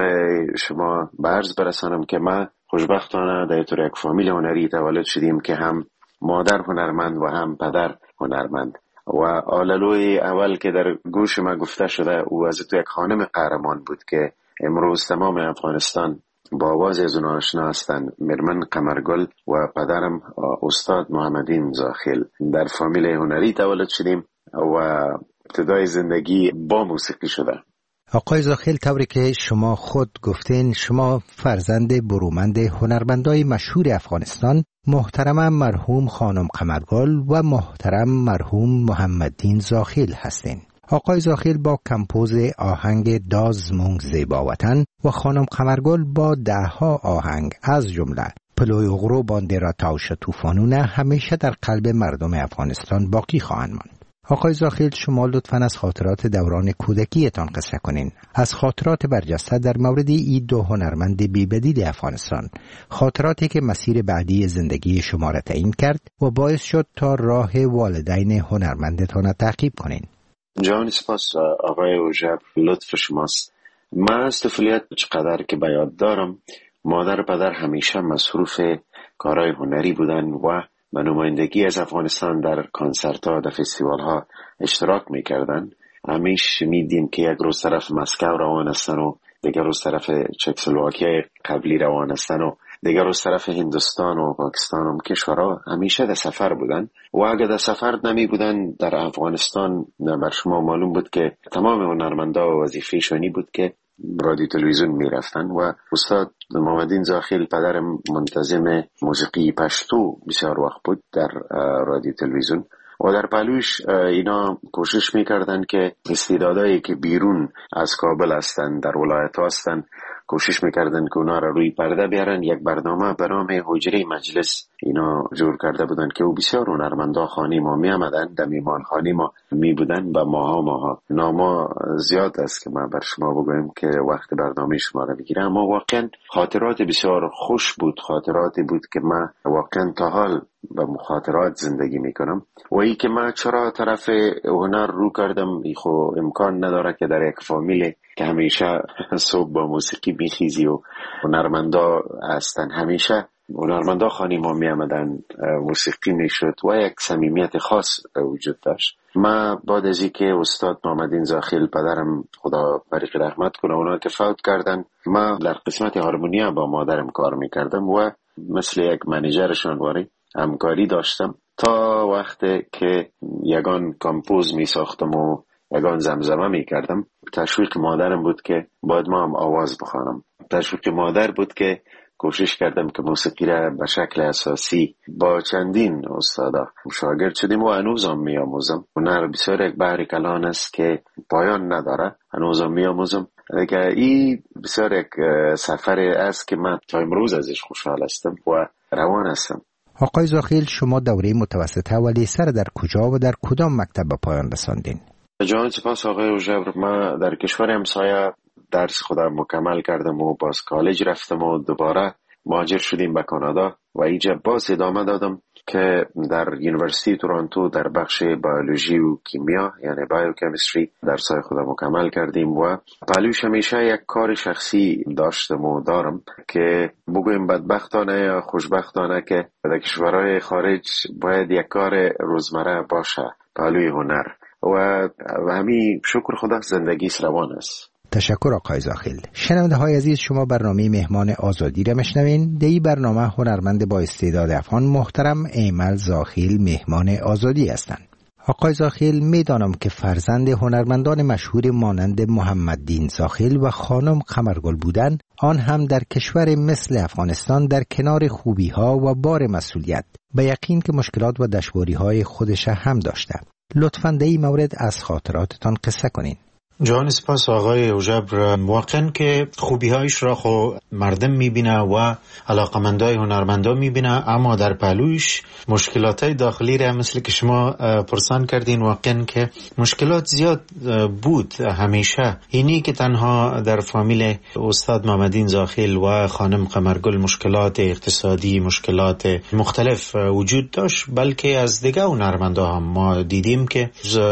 شما به عرض برسانم که ما خوشبختانه در طور یک فامیل هنری تولد شدیم که هم مادر هنرمند و هم پدر هنرمند. و آللوی اول که در گوش ما گفته شده او از تو یک خانم قهرمان بود که امروز تمام افغانستان با آواز از اون آشنا هستند، مرمن قمرگل و پدرم استاد محمدین زاخیل. در فامیل هنری تولد شدیم و ابتدای زندگی با موسیقی شده. آقای زاخیل، طوری که شما خود گفتین شما فرزند برومند هنرمندای مشهور افغانستان، محترم مرحوم خانم قمرگل و محترم مرحوم محمدین زاخیل هستین. آقای زاخیل با کمپوز آهنگ داز مونگ زیبا وطن و خانم قمرگل با ده ها آهنگ از جمله پلوی غرو باندیرا تاوش توفانونه همیشه در قلب مردم افغانستان باقی خواهند ماند. آقای زاخیل، شما لطفاً از خاطرات دوران کودکیتان قصه کنین، از خاطرات برجسته در مورد این دو هنرمند بی‌بدیل افغانستان، خاطراتی که مسیر بعدی زندگی شما را تعیین کرد و باعث شد تا راه والدین هنرمندتان تعقیب کنین. جان سپاس آقای اوجب، لطف شماست. من از طفولیت چقدر که به یاد دارم، مادر و پدر همیشه مصروف کارهای هنری بودن و به نمایندگی از افغانستان در کنسرت ها، در فستیوال ها اشتراک میکردن. همیشه میدیم که یک روز طرف مسکو روان هستن و دیگر روز طرف چکسلواکیه قبلی روان هستن و دیگر روز طرف هندوستان و پاکستان هم کشورها همیشه در سفر بودن. و اگر در سفر نمی بودن در افغانستان، بر شما معلوم بود که تمام هنرمندا و وظیفه‌شانی بود که رادیو تلویزیون می رفتن و استاد محمدین زاخیل پدرم منتظم موسیقی پشتو بسیار وقت بود در رادیو تلویزیون و در پلوش اینا کوشش می کردن که استعدادایی که بیرون از کابل هستن، در ولایت هستن، کوشش میکردن که اونا را روی پرده بیارن. یک برنامه به نام حجره مجلس اینا جور کرده بودن که او بسیار هنرمندا خانی ما می آمدن، در میمان خانی ما می بودن و ماها ماها ناما زیاد است که ما بر شما بگویم که وقت برنامه شما را بگیره. اما واقعا خاطرات بسیار خوش بود، خاطراتی بود که من واقعا تا حال با مخاطرات زندگی میکنم. و ای که من چرا طرف هنر رو کردم، خو امکان نداره که در یک فامیل که همیشه صبح با موسیقی میخیزی و هنرمندا هستن، همیشه هنرمندا خانی ما می آمدن، موسیقی میشد و یک صمیمیت خاص وجود داشت. ما بعد از اینکه استاد محمدین زاخیل پدرم خدا بریق رحمت کنه اونا که فوت کردن، ما در قسمت هارمونیا با مادرم کار میکردم و مثل یک منیجرشان واری همکاری داشتم تا وقتی که یگان کمپوز می ساختم و یگان زمزمه می کردم. تشویق مادرم بود که باید ما هم آواز بخوانم. تشویق مادر بود که کوشش کردم که موسیقی را به شکل اساسی با چندین استادا شاگرد شدیم و هنوزم می آموزم. هنر بسیار یک بحر کلان است که پایان نداره، هنوزم می آموزم. این بسیار یک سفر است که من تا امروز ازش خوشحال هستم و روان هستم. آقای زاخیل، شما دوره متوسطه و لیسه را در کجا و در کدام مکتب به پایان رساندین؟ جان سپاس آقای جبر، ما در کشور همسایه درس خودم مکمل کردم و باز کالج رفتم و دوباره مهاجر شدیم به کانادا و اینجا باز ادامه دادم که در یونیورسیتی تورنتو در بخش بیولوژی و کیمیا یعنی بایوکیمستری درسای خودم مکمل کردیم و پلوش همیشه یک کار شخصی داشتم و دارم که بگویم بدبختانه یا خوشبختانه که در کشورهای خارج باید یک کار روزمره باشه پلوی هنر و همین شکر خدا زندگی روان است. تشکر آقای زاخیل. شنونده های عزیز، شما برنامه مهمان آزادی را میشنوین. در این برنامه هنرمند با استعداد افغان محترم ایمل زاخیل مهمان آزادی هستند. آقای زاخیل، میدانم که فرزند هنرمندان مشهور مانند محمد دین زاخیل و خانم قمرگل بودن، آن هم در کشور مثل افغانستان در کنار خوبی ها و بار مسئولیت، به یقین که مشکلات و دشواری های خودش هم داشته. لطفاً در این مورد از خاطراتتان قصه کنین. جان سپاس آقای اوجبر. واقعا که خوبی هایش را خو مردم میبینه و علاقمندای هنرمندا میبینه، اما در پهلوش مشکلات های داخلی را مثل که شما پرسان کردین واقعا که مشکلات زیاد بود همیشه. اینی که تنها در فامیل استاد محمدین زاخیل و خانم قمرگل مشکلات اقتصادی، مشکلات مختلف وجود داشت، بلکه از دیگه هنرمندا هم ما دیدیم که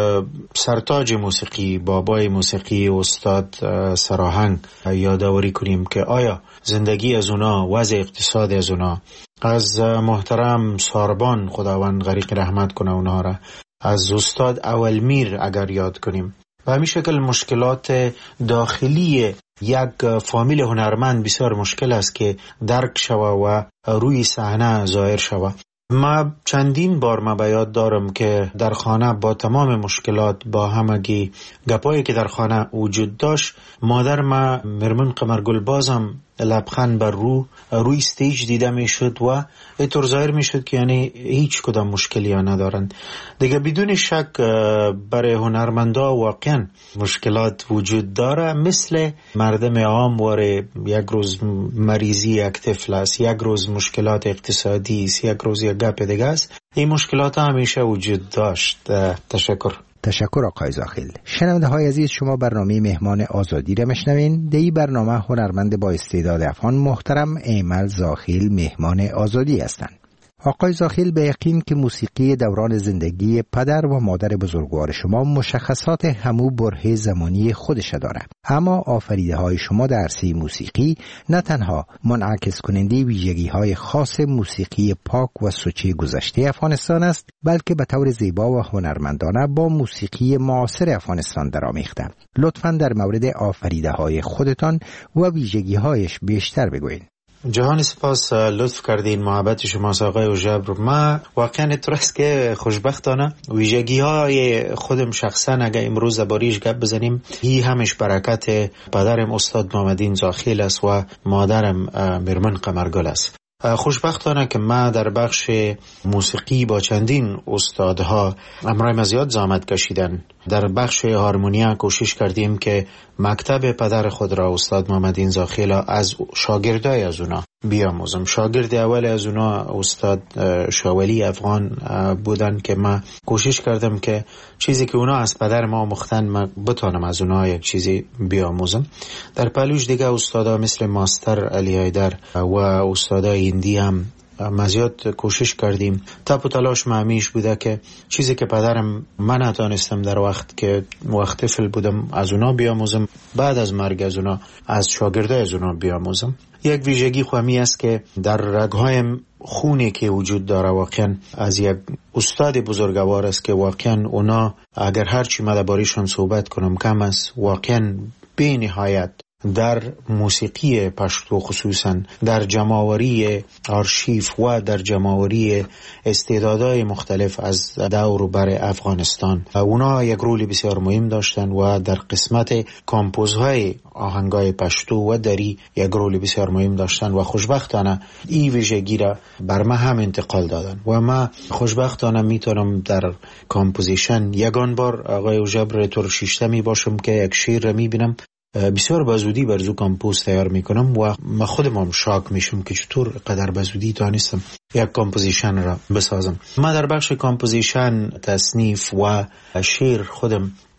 سرتاج موسیقی، بابای موسیقی استاد سراهنگ یادآوری کنیم که آیا زندگی از اونا، وضع اقتصاد از اونا، از محترم ساربان خداوند غریق رحمت کنه اونها را، از استاد اولمیر اگر یاد کنیم، و همین شکل مشکلات داخلی یک فامیل هنرمند بسیار مشکل است که درک شوه و روی صحنه ظاهر شوه. ما چندین بار ما بیاد دارم که در خانه با تمام مشکلات، با همگی گپایی که در خانه وجود داشت، مادر ما مرمن قمرگل بازم لبخند بر رو روی استیج دیده می شد و اینطور ظاهر می شد که یعنی هیچ کدام مشکلی ها ندارن. دیگه بدون شک برای هنرمندا واقعا مشکلات وجود داره، مثل مردم عام واره یک روز مریضی یک طفل است، یک روز مشکلات اقتصادی است، یک روز یک گپ دیگه است. این مشکلات همیشه وجود داشت. تشکر. تشکر آقای زاخیل. شنونده های عزیز، شما برنامه مهمان آزادی را میشنوین. در این برنامه هنرمند با استعداد افغان محترم ایمل زاخیل مهمان آزادی هستند. آقای زاخیل، به یقین که موسیقی دوران زندگی پدر و مادر بزرگوار شما مشخصات همو بره زمانی خودش داره، اما آفریده های شما در عرصه موسیقی نه تنها منعکس کننده ویژگی های خاص موسیقی پاک و سوچه گذشته افغانستان است، بلکه به طور زیبا و هنرمندانه با موسیقی معاصر افغانستان درآمیخته. لطفاً در مورد آفریده های خودتان و ویژگی هایش بیشتر بگوین. جهان سپاس لطف کردین، محبت شما آقای اوجبر. ما واقعا اترست که خوشبختانه ویژگی های خودم شخصا اگه امروز باریش گپ بزنیم، هی همش برکت پدرم استاد محمدین زاخیل است و مادرم مرمن قمرگل است. خوشبختانه که ما در بخش موسیقی با چندین استادها امرای مزیاد زحمت کشیدن. در بخش هارمونیا کوشش کردیم که مکتب پدر خود را استاد محمدین زاخیل از شاگردای از اونا بیاموزم. شاگرد اول از اونا استاد شاولی افغان بودن که ما کوشش کردم که چیزی که اونا از پدر ما مختن ما بتانم از اونا یک چیزی بیاموزم. در پلوش دیگه استادا مثل ماستر علی حیدر و استادا هندی هم مزیاد کوشش کردیم. تپ و تلاش معمیش بوده که چیزی که پدرم من نتانستم در وقت که وقت طفل بودم از اونا بیاموزم، بعد از مرگ از اونا از شاگردای از اونا بیاموزم. یک ویژگی خوامی است که در رگهایم خونی که وجود داره واقعا از یک استاد بزرگوار است که واقعا اونا اگر هرچی من باریشون صحبت کنم کم است. واقعا بی نهایت در موسیقی پشتو، خصوصا در جمع‌آوری آرشیف و در جمع‌آوری استعدادهای مختلف از دور و بر افغانستان، اونا یک رول بسیار مهم داشتن و در قسمت کامپوزهای آهنگای پشتو و دری یک رول بسیار مهم داشتن و خوشبختانه این ویژگی را بر ما هم انتقال دادن و ما خوشبختانه میتونم در کامپوزیشن یگان بار آقای اوجبر طور شیشتمی باشم که یک شعر را میبینم بسیار بزودی برزو کامپوز تیار میکنم و ما خودم هم شاک میشم که چطور قدر بزودی تانستم یک کامپوزیشن را بسازم. ما در بخش کامپوزیشن، تصنیف و شعر خودم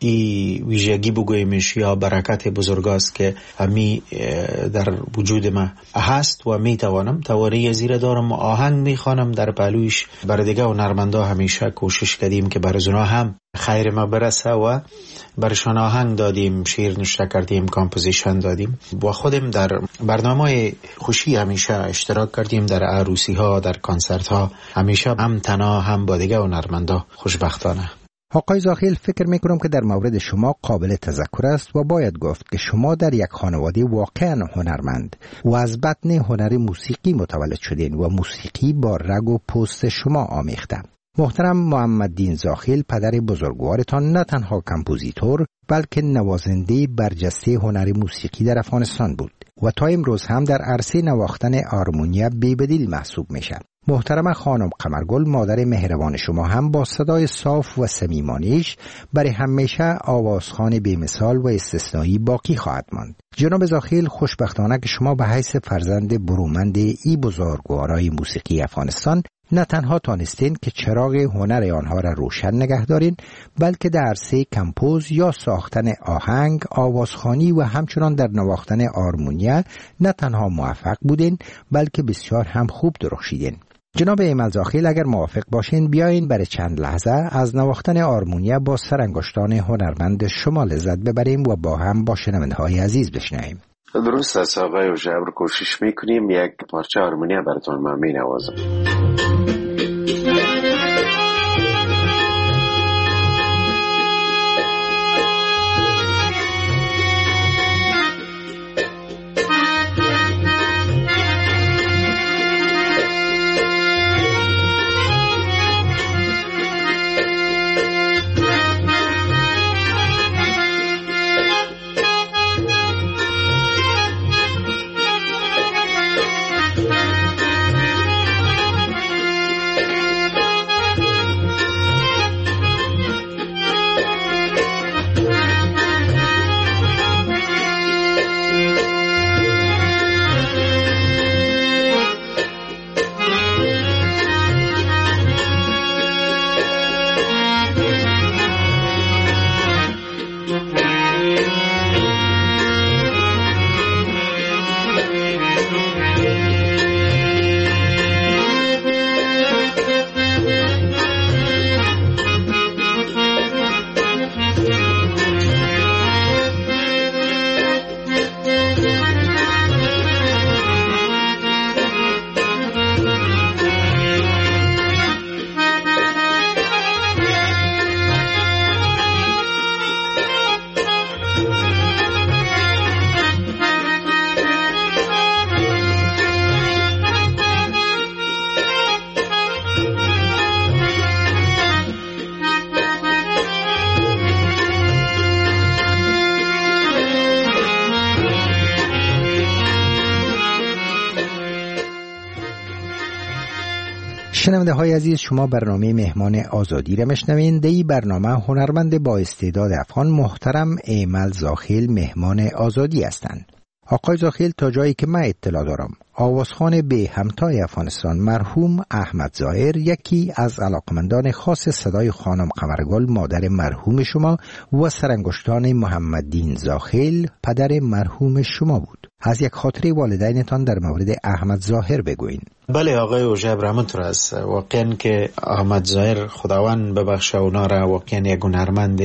این ویژگی بگویمش یا برکت بزرگاست که همی در وجود ما هست و می توانم توانایی زیر دارم و آهنگ می خوانم در پهلویش. بر دیگه هنرمندا همیشه کوشش کردیم که بر اونا هم خیر ما برسه و برشان آهنگ دادیم، شعر نوشته کردیم، کامپوزیشن دادیم و خودم در برنامه خوشی همیشه اشتراک کردیم، در عروسی ها، در کنسرت ها، همیشه هم تنها هم با دیگه هنرمندا خوشبختانه. آقای زاخیل، فکر میکنم که در مورد شما قابل تذکر است و باید گفت که شما در یک خانواده واقعا هنرمند و از بطن هنر موسیقی متولد شدین و موسیقی با رگ و پوست شما آمیخته. محترم محمددین زاخیل، پدر بزرگوارتان نه تنها کمپوزیتور بلکه نوازنده برجسته هنر موسیقی در افغانستان بود و تا امروز هم در عرصه نواختن آرمونیا بی‌بدیل محسوب میشه. محترم خانم قمرگل، مادر مهربان شما، هم با صدای صاف و صمیمانه‌اش برای همیشه آوازخوان بی‌مثال و استثنایی باقی خواهد ماند. جناب زاخیل، خوشبختانه که شما به حیث فرزند برومند ای بزرگوارای موسیقی افغانستان نه تنها تانستین که چراغ هنر آنها را روشن نگه دارین، بلکه در عرصه کمپوز یا ساختن آهنگ، آوازخوانی و همچنان در نواختن آرمونیا نه تنها موفق بودین بلکه بسیار هم خوب درخشیدین. جناب ایمل زاخیل، اگر موافق باشین بیاین برای چند لحظه از نواختن آرمونیا با سرانگشتان هنرمند شما لذت ببریم و با هم با شنونده‌های عزیز بشنویم. درست است آقای اوژبر، کوشش میکنیم یک پارچه آرمونیا براتون من می نوازم. شنونده های عزیز، شما برنامه مهمان آزادی را میشنوین. در این برنامه هنرمند با استعداد افغان محترم ایمل زاخیل مهمان آزادی هستند. آقای زاخیل، تا جایی که من اطلاع دارم، آوازخوان به همتای افغانستان مرحوم احمد ظاهر یکی از علاقمندان خاص صدای خانم قمرگل، مادر مرحوم شما، و سرانگشتان محمددین زاخیل، پدر مرحوم شما بود. از یک خاطره والدینتان در مورد احمد ظاهر بگوین. بله آقای اوژبر، همونطور است. واقعا که احمد ظاهر، خداوند ببخشه اونا را، واقعا یک هنرمند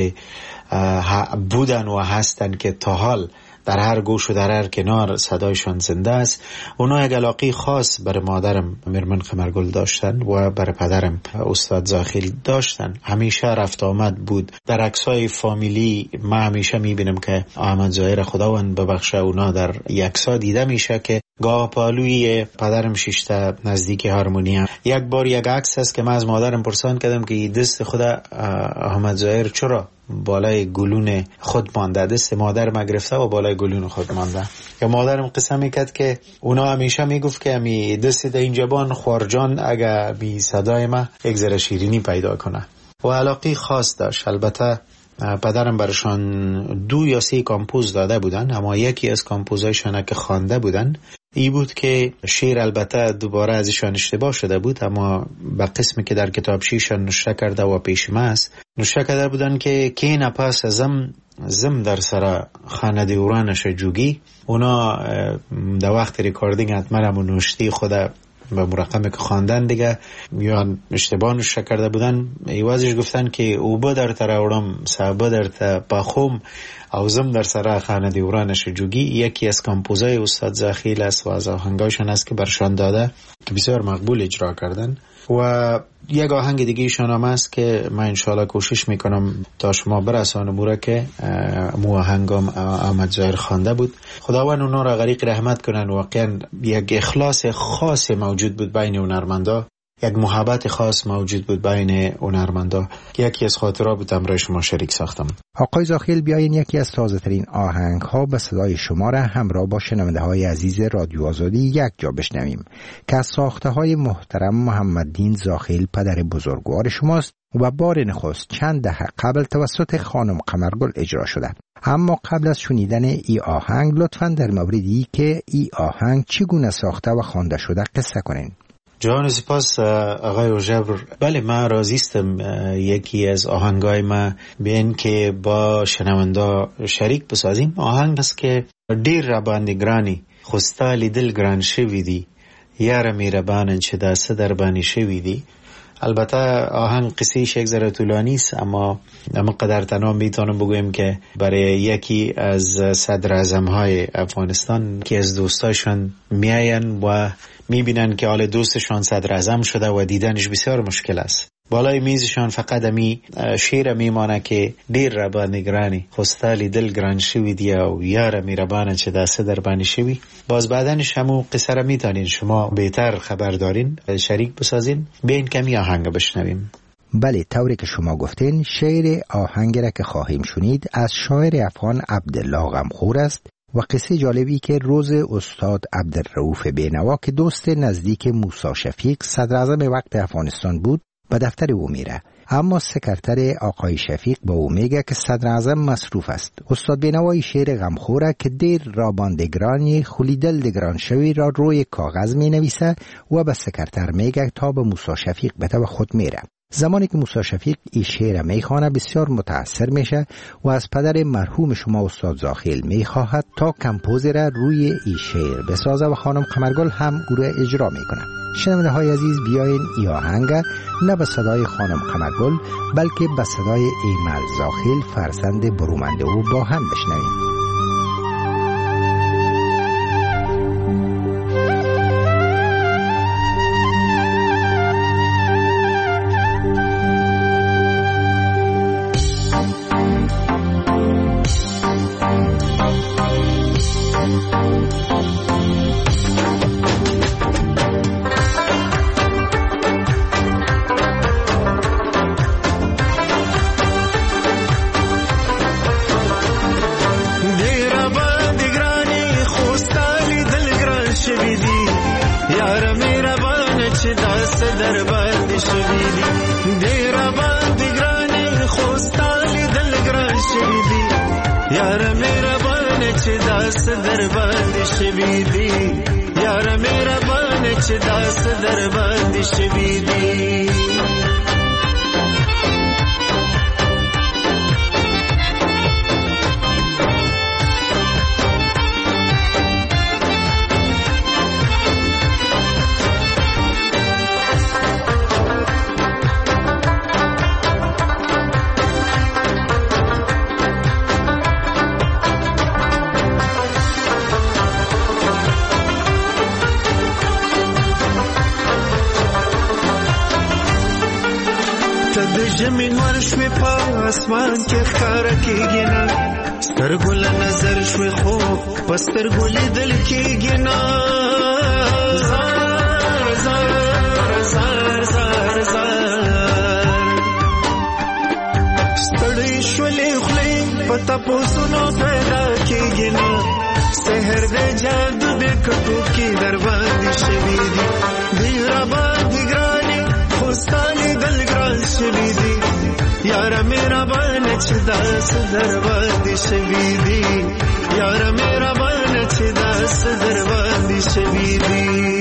بودن و هستن که تا حال در هر گوش و در هر کنار صدایشان زنده است. اونا یک علاقه خاص برای مادرم میرمن قمرگل داشتن و برای پدرم استاد زاخیل داشتن. همیشه رفت آمد بود. در عکسای فامیلی من همیشه میبینم که احمد ظاهر، خداوند ببخشه اونا، در یکسا دیده میشه که گاه پالوی پدرم شیشته نزدیک هارمونیا. یک بار یک عکس هست که من از مادرم پرسان کردم که دست خدا احمد ظاهر چرا بالای گلون خود مانده، دست مادر ما گرفته و بالای گلون خود مانده. یا مادرم قسم میکرد که اونا همیشه میگفت که امی دست در این جبان خورجان اگه بی صدای ما یک ذره شیرینی پیدا کنه. و علاقه خاص داشت. البته پدرم برشان دو یا سه کامپوز داده بودن، اما یکی از کامپوزایشان که خوانده بودن ای بود که شعر البته دوباره ازشان اشتباه شده بود، اما به قسمی که در کتاب شیشان نوشته کرده و پیش ما است نوشته کرده بودن که کی نپاس زم زم در سر خانه دیورانش جوگی. اونا در وقت ریکاردینگ حتما هم نوشتی خود به مرقمی که خواندن دیگه یا اشتباه نوشته کرده بودن. ایوازش گفتن که او با در تراورم صحبه در تپاخوم او زم در سر خانه دیورانش جوگی یکی از کمپوزای استاد زاخیل است و از آهنگایشان است که برشان داده که بسیار مقبول اجرا کردن. و یک آهنگ دیگه ایشان هم است که من انشاءالله کوشش میکنم تا شما برسانم بوره که مو آهنگم احمد ظاهر خوانده بود. خداوند اونا را غریق رحمت کنن. واقعا یک اخلاص خاص موجود بود بین هنرمندا، یک محبت خاص موجود بود بین هنرمندا. یکی از خاطرات بود برای شما شریک ساختم. آقای زاخیل، بیاین یکی از تازه ترین آهنگ ها به صدای شما را همراه با شنونده های عزیز رادیو آزادی یک جا بشنویم که از ساخته های محترم محمددین زاخیل پدر بزرگوار شماست و بار نخست چند دهه قبل توسط خانم قمرگل اجرا شده. اما قبل از شنیدن ای آهنگ لطفاً در موردی که ای آهنگ چگونه ساخته و خوانده شده قصه کنین. جان سپاس آقای اوژبر. بله، من راضیستم یکی از آهنگای ما بین که با شنوندا شریک بسازیم. آهنگ است که دیر را باندې ګرانی خوستا لیدل ګران شوی دی، یار مهربانن چې داسه در باندې شوی دی. البته آهنگ قصهش یک ذره طولانی است، اما اما قدر تنها میتونم بگویم که برای یکی از صدر اعظم های افغانستان که از دوستاشون میاین و میبینن که حال دوستشان صدر اعظم شده و دیدنش بسیار مشکل است. بالای میزشان فقط امی شعر میمانه که دیر را باندې ګرانی خوستالی دل ګران شوی دی او یار مهربانه چې داسه در باندې شوی. باز بعدنش همو قصه را میتونین شما بهتر خبر دارین شریک بسازین. بیاین کمی آهنگ بشنویم. بله، طوری که شما گفتین شعر آهنگ را که خواهیم شنید از شاعر افغان عبدالله غمخور است و قصه جالبی که روز استاد عبدالرؤوف بینوا که دوست نزدیک موسی شفیق صدر اعظم وقت افغانستان بود به دفتر او میره، اما سکرتر آقای شفیق با او میگه که صدر اعظم مصروف است. استاد بینوای شعر غمخوره که دیر را باندگرانی خولیدل دگران شوی را روی کاغذ می نویسه و به سکرتر میگه تا به موسی شفیق بده و خود میره. زمانی که موسی شفیق این شعر میخوانه بسیار متاثر میشه و از پدر مرحوم شما استاد زاخیل میخواهد تا کمپوزر روی این شعر بسازه و خانم قمرگل هم او را اجرا میکنه. شنونده های عزیز، بیاین ای آهنگ نه به صدای خانم قمرگل بلکه به صدای ایمل زاخیل فرزند برومنده او با هم بشنویم. यार मेरा बन چې داس در باندې شوي دي یار مهربان چې داس در باندې شوي دي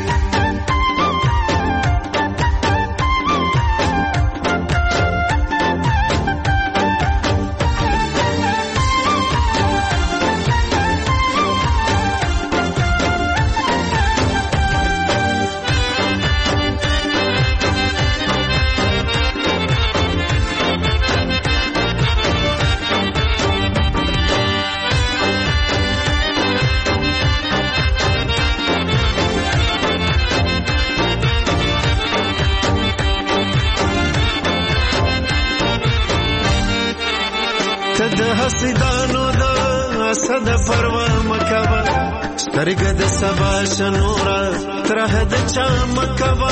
حسیدانو دا اسد پروا مکوا سترګه د سبا شنورا ترحه د چا مکوا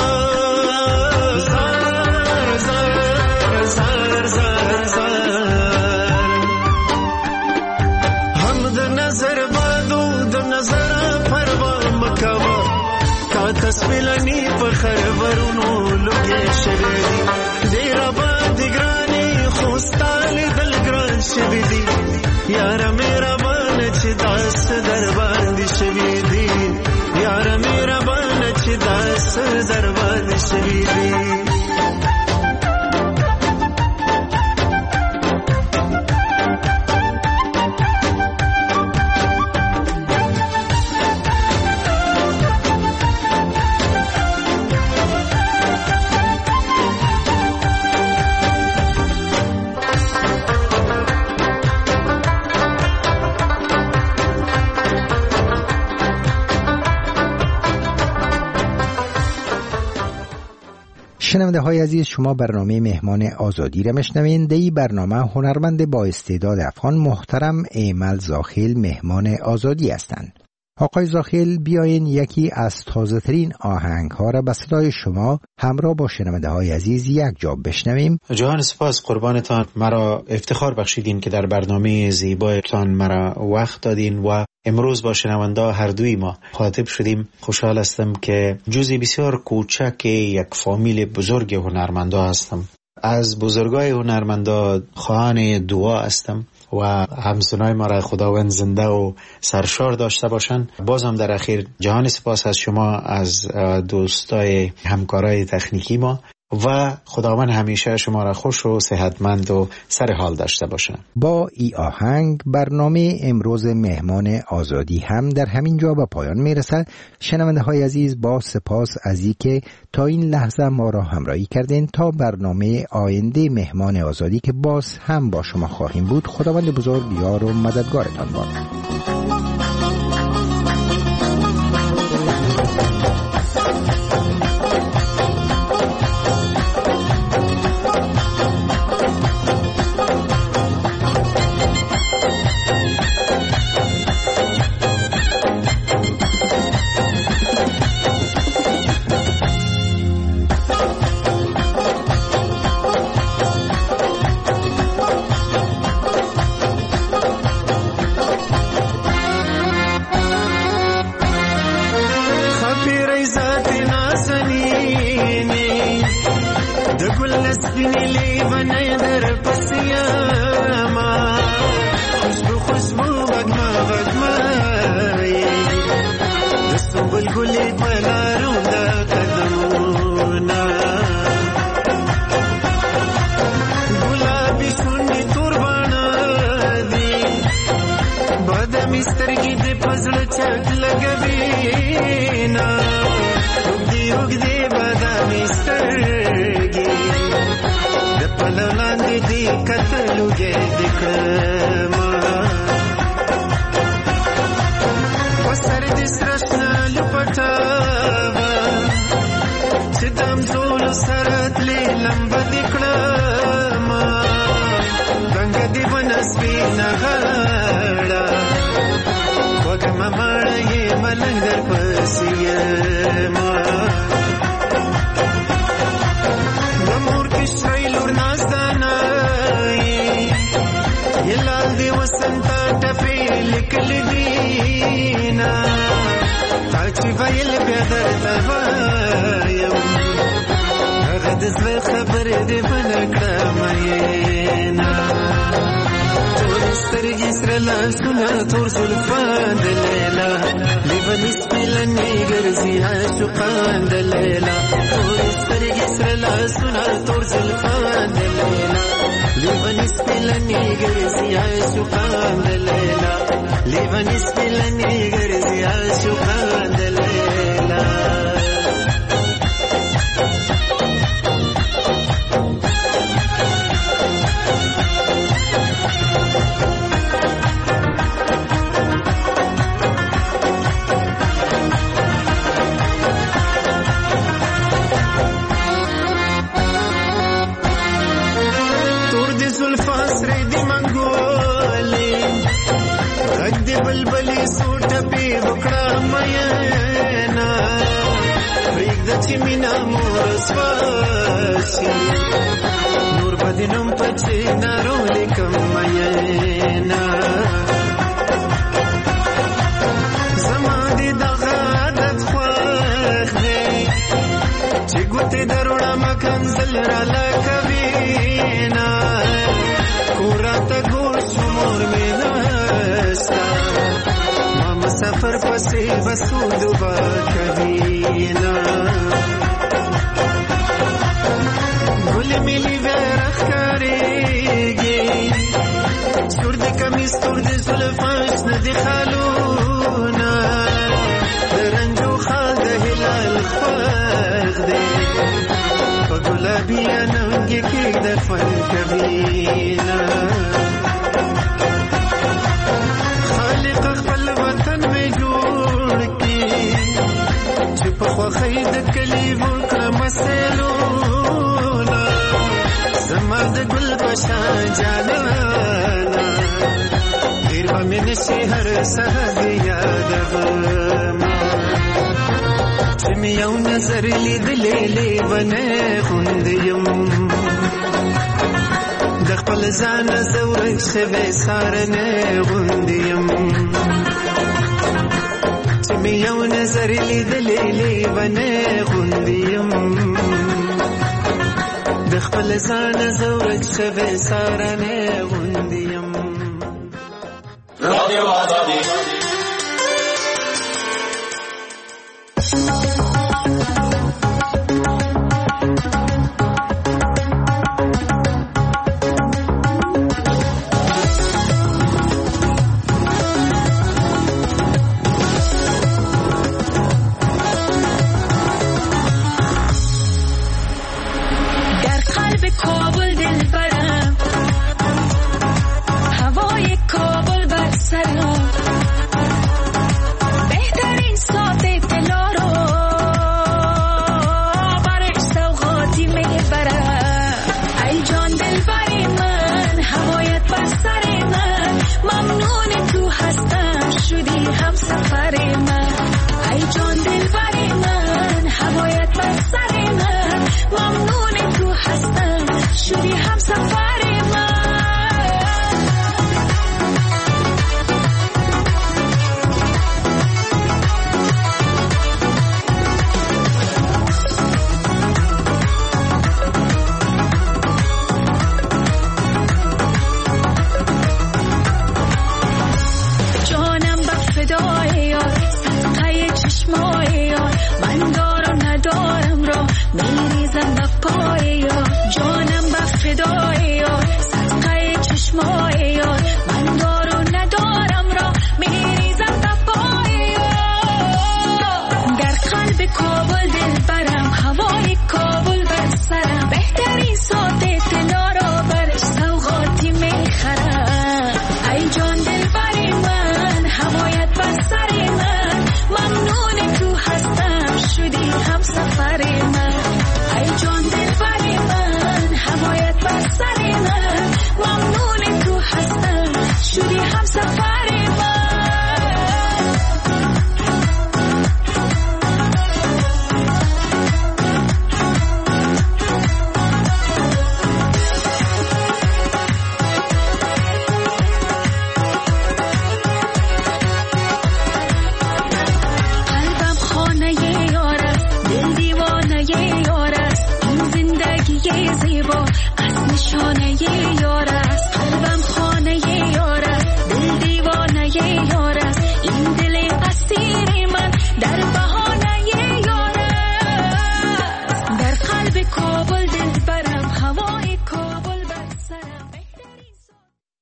زار زار زار زار زار هم د نظر بادو د نظر پروا مکوا تا تسویلنی په خرورونو لګې شوی دی ربا د ګرانی خوستال دل ګران شوی دی یار مهربان چې داس در باندې شوی دی یار مهربان چې داس در باندې شوی دی شنونده های عزیز، شما برنامه مهمان آزادی را میشنوین. در این برنامه هنرمند با استعداد افغان محترم ایمل زاخیل مهمان آزادی هستند. آقای زاخیل، بیاین یکی از تازه ترین آهنگ ها را به صدای شما همراه با شنونده های عزیز یک جا بشنویم. جهان سپاس، قربانتان. مرا افتخار بخشیدین که در برنامه زیبایتان مرا وقت دادین و امروز با شنونده هر دوی ما خاطب شدیم. خوشحال هستم که جزئی بسیار کوچک یک فامیل بزرگ هنرمندا هستم. از بزرگای هنرمندا خواهان دعا هستم و همسنای ما را خداوند زنده و سرشار داشته باشند. بازم در اخیر جهان سپاس از شما، از دوستای همکارای تکنیکی ما، و خداوند همیشه شما را خوش و صحتمند و سر حال داشته باشه. با ای آهنگ برنامه امروز مهمان آزادی هم در همین جا به پایان میرسد. شنونده های عزیز، با سپاس از این که تا این لحظه ما را همراهی کردین. تا برنامه آینده مهمان آزادی که باز هم با شما خواهیم بود، خداوند بزرگ یار و مددگارتان باد. خبر دې بنکړه مې نه سترګې سره لاسونه تور زلفان د لیلا لیونی سپیلنې ګرځي عاشقان د لیلا تور سترګې سره لاسونه تور زلفان د لیلا لیونی سپیلنې ګرځي عاشقان د لیلا لیونی سپیلنې ګرځي عاشقان د لیلا چې مینا مور سواسي نور بدنم پچې نارو لیکم مینا زما دې دغه عادت خوښ دی چې ګوتې دروړه مکنزل را لکوینا کوراته ګوش مور مینا ستا ما مسافر پسې بسو دوبا کوینا ملی ورخ کریگی سرد کمی سرد زلفاش ندی خالونا درنجو خال ده هلال خواه ده پا گلابی انانگی که دفن کبینا خالق خپل وطن میں جوڑ کی چپ خواخی دکلی وکر مسلو زما د ګل پشان جانانا غیر به مې نشي هر سهار یادومه چې مې یو نظر لیدلی لیونی غوندې یم د خپل ځانه زه ورک شوی سارنی غوندې یم چې مې یو نظر لیدلی لیونی غوندې یم د خپل ځان زورک شوی سارنې غوندې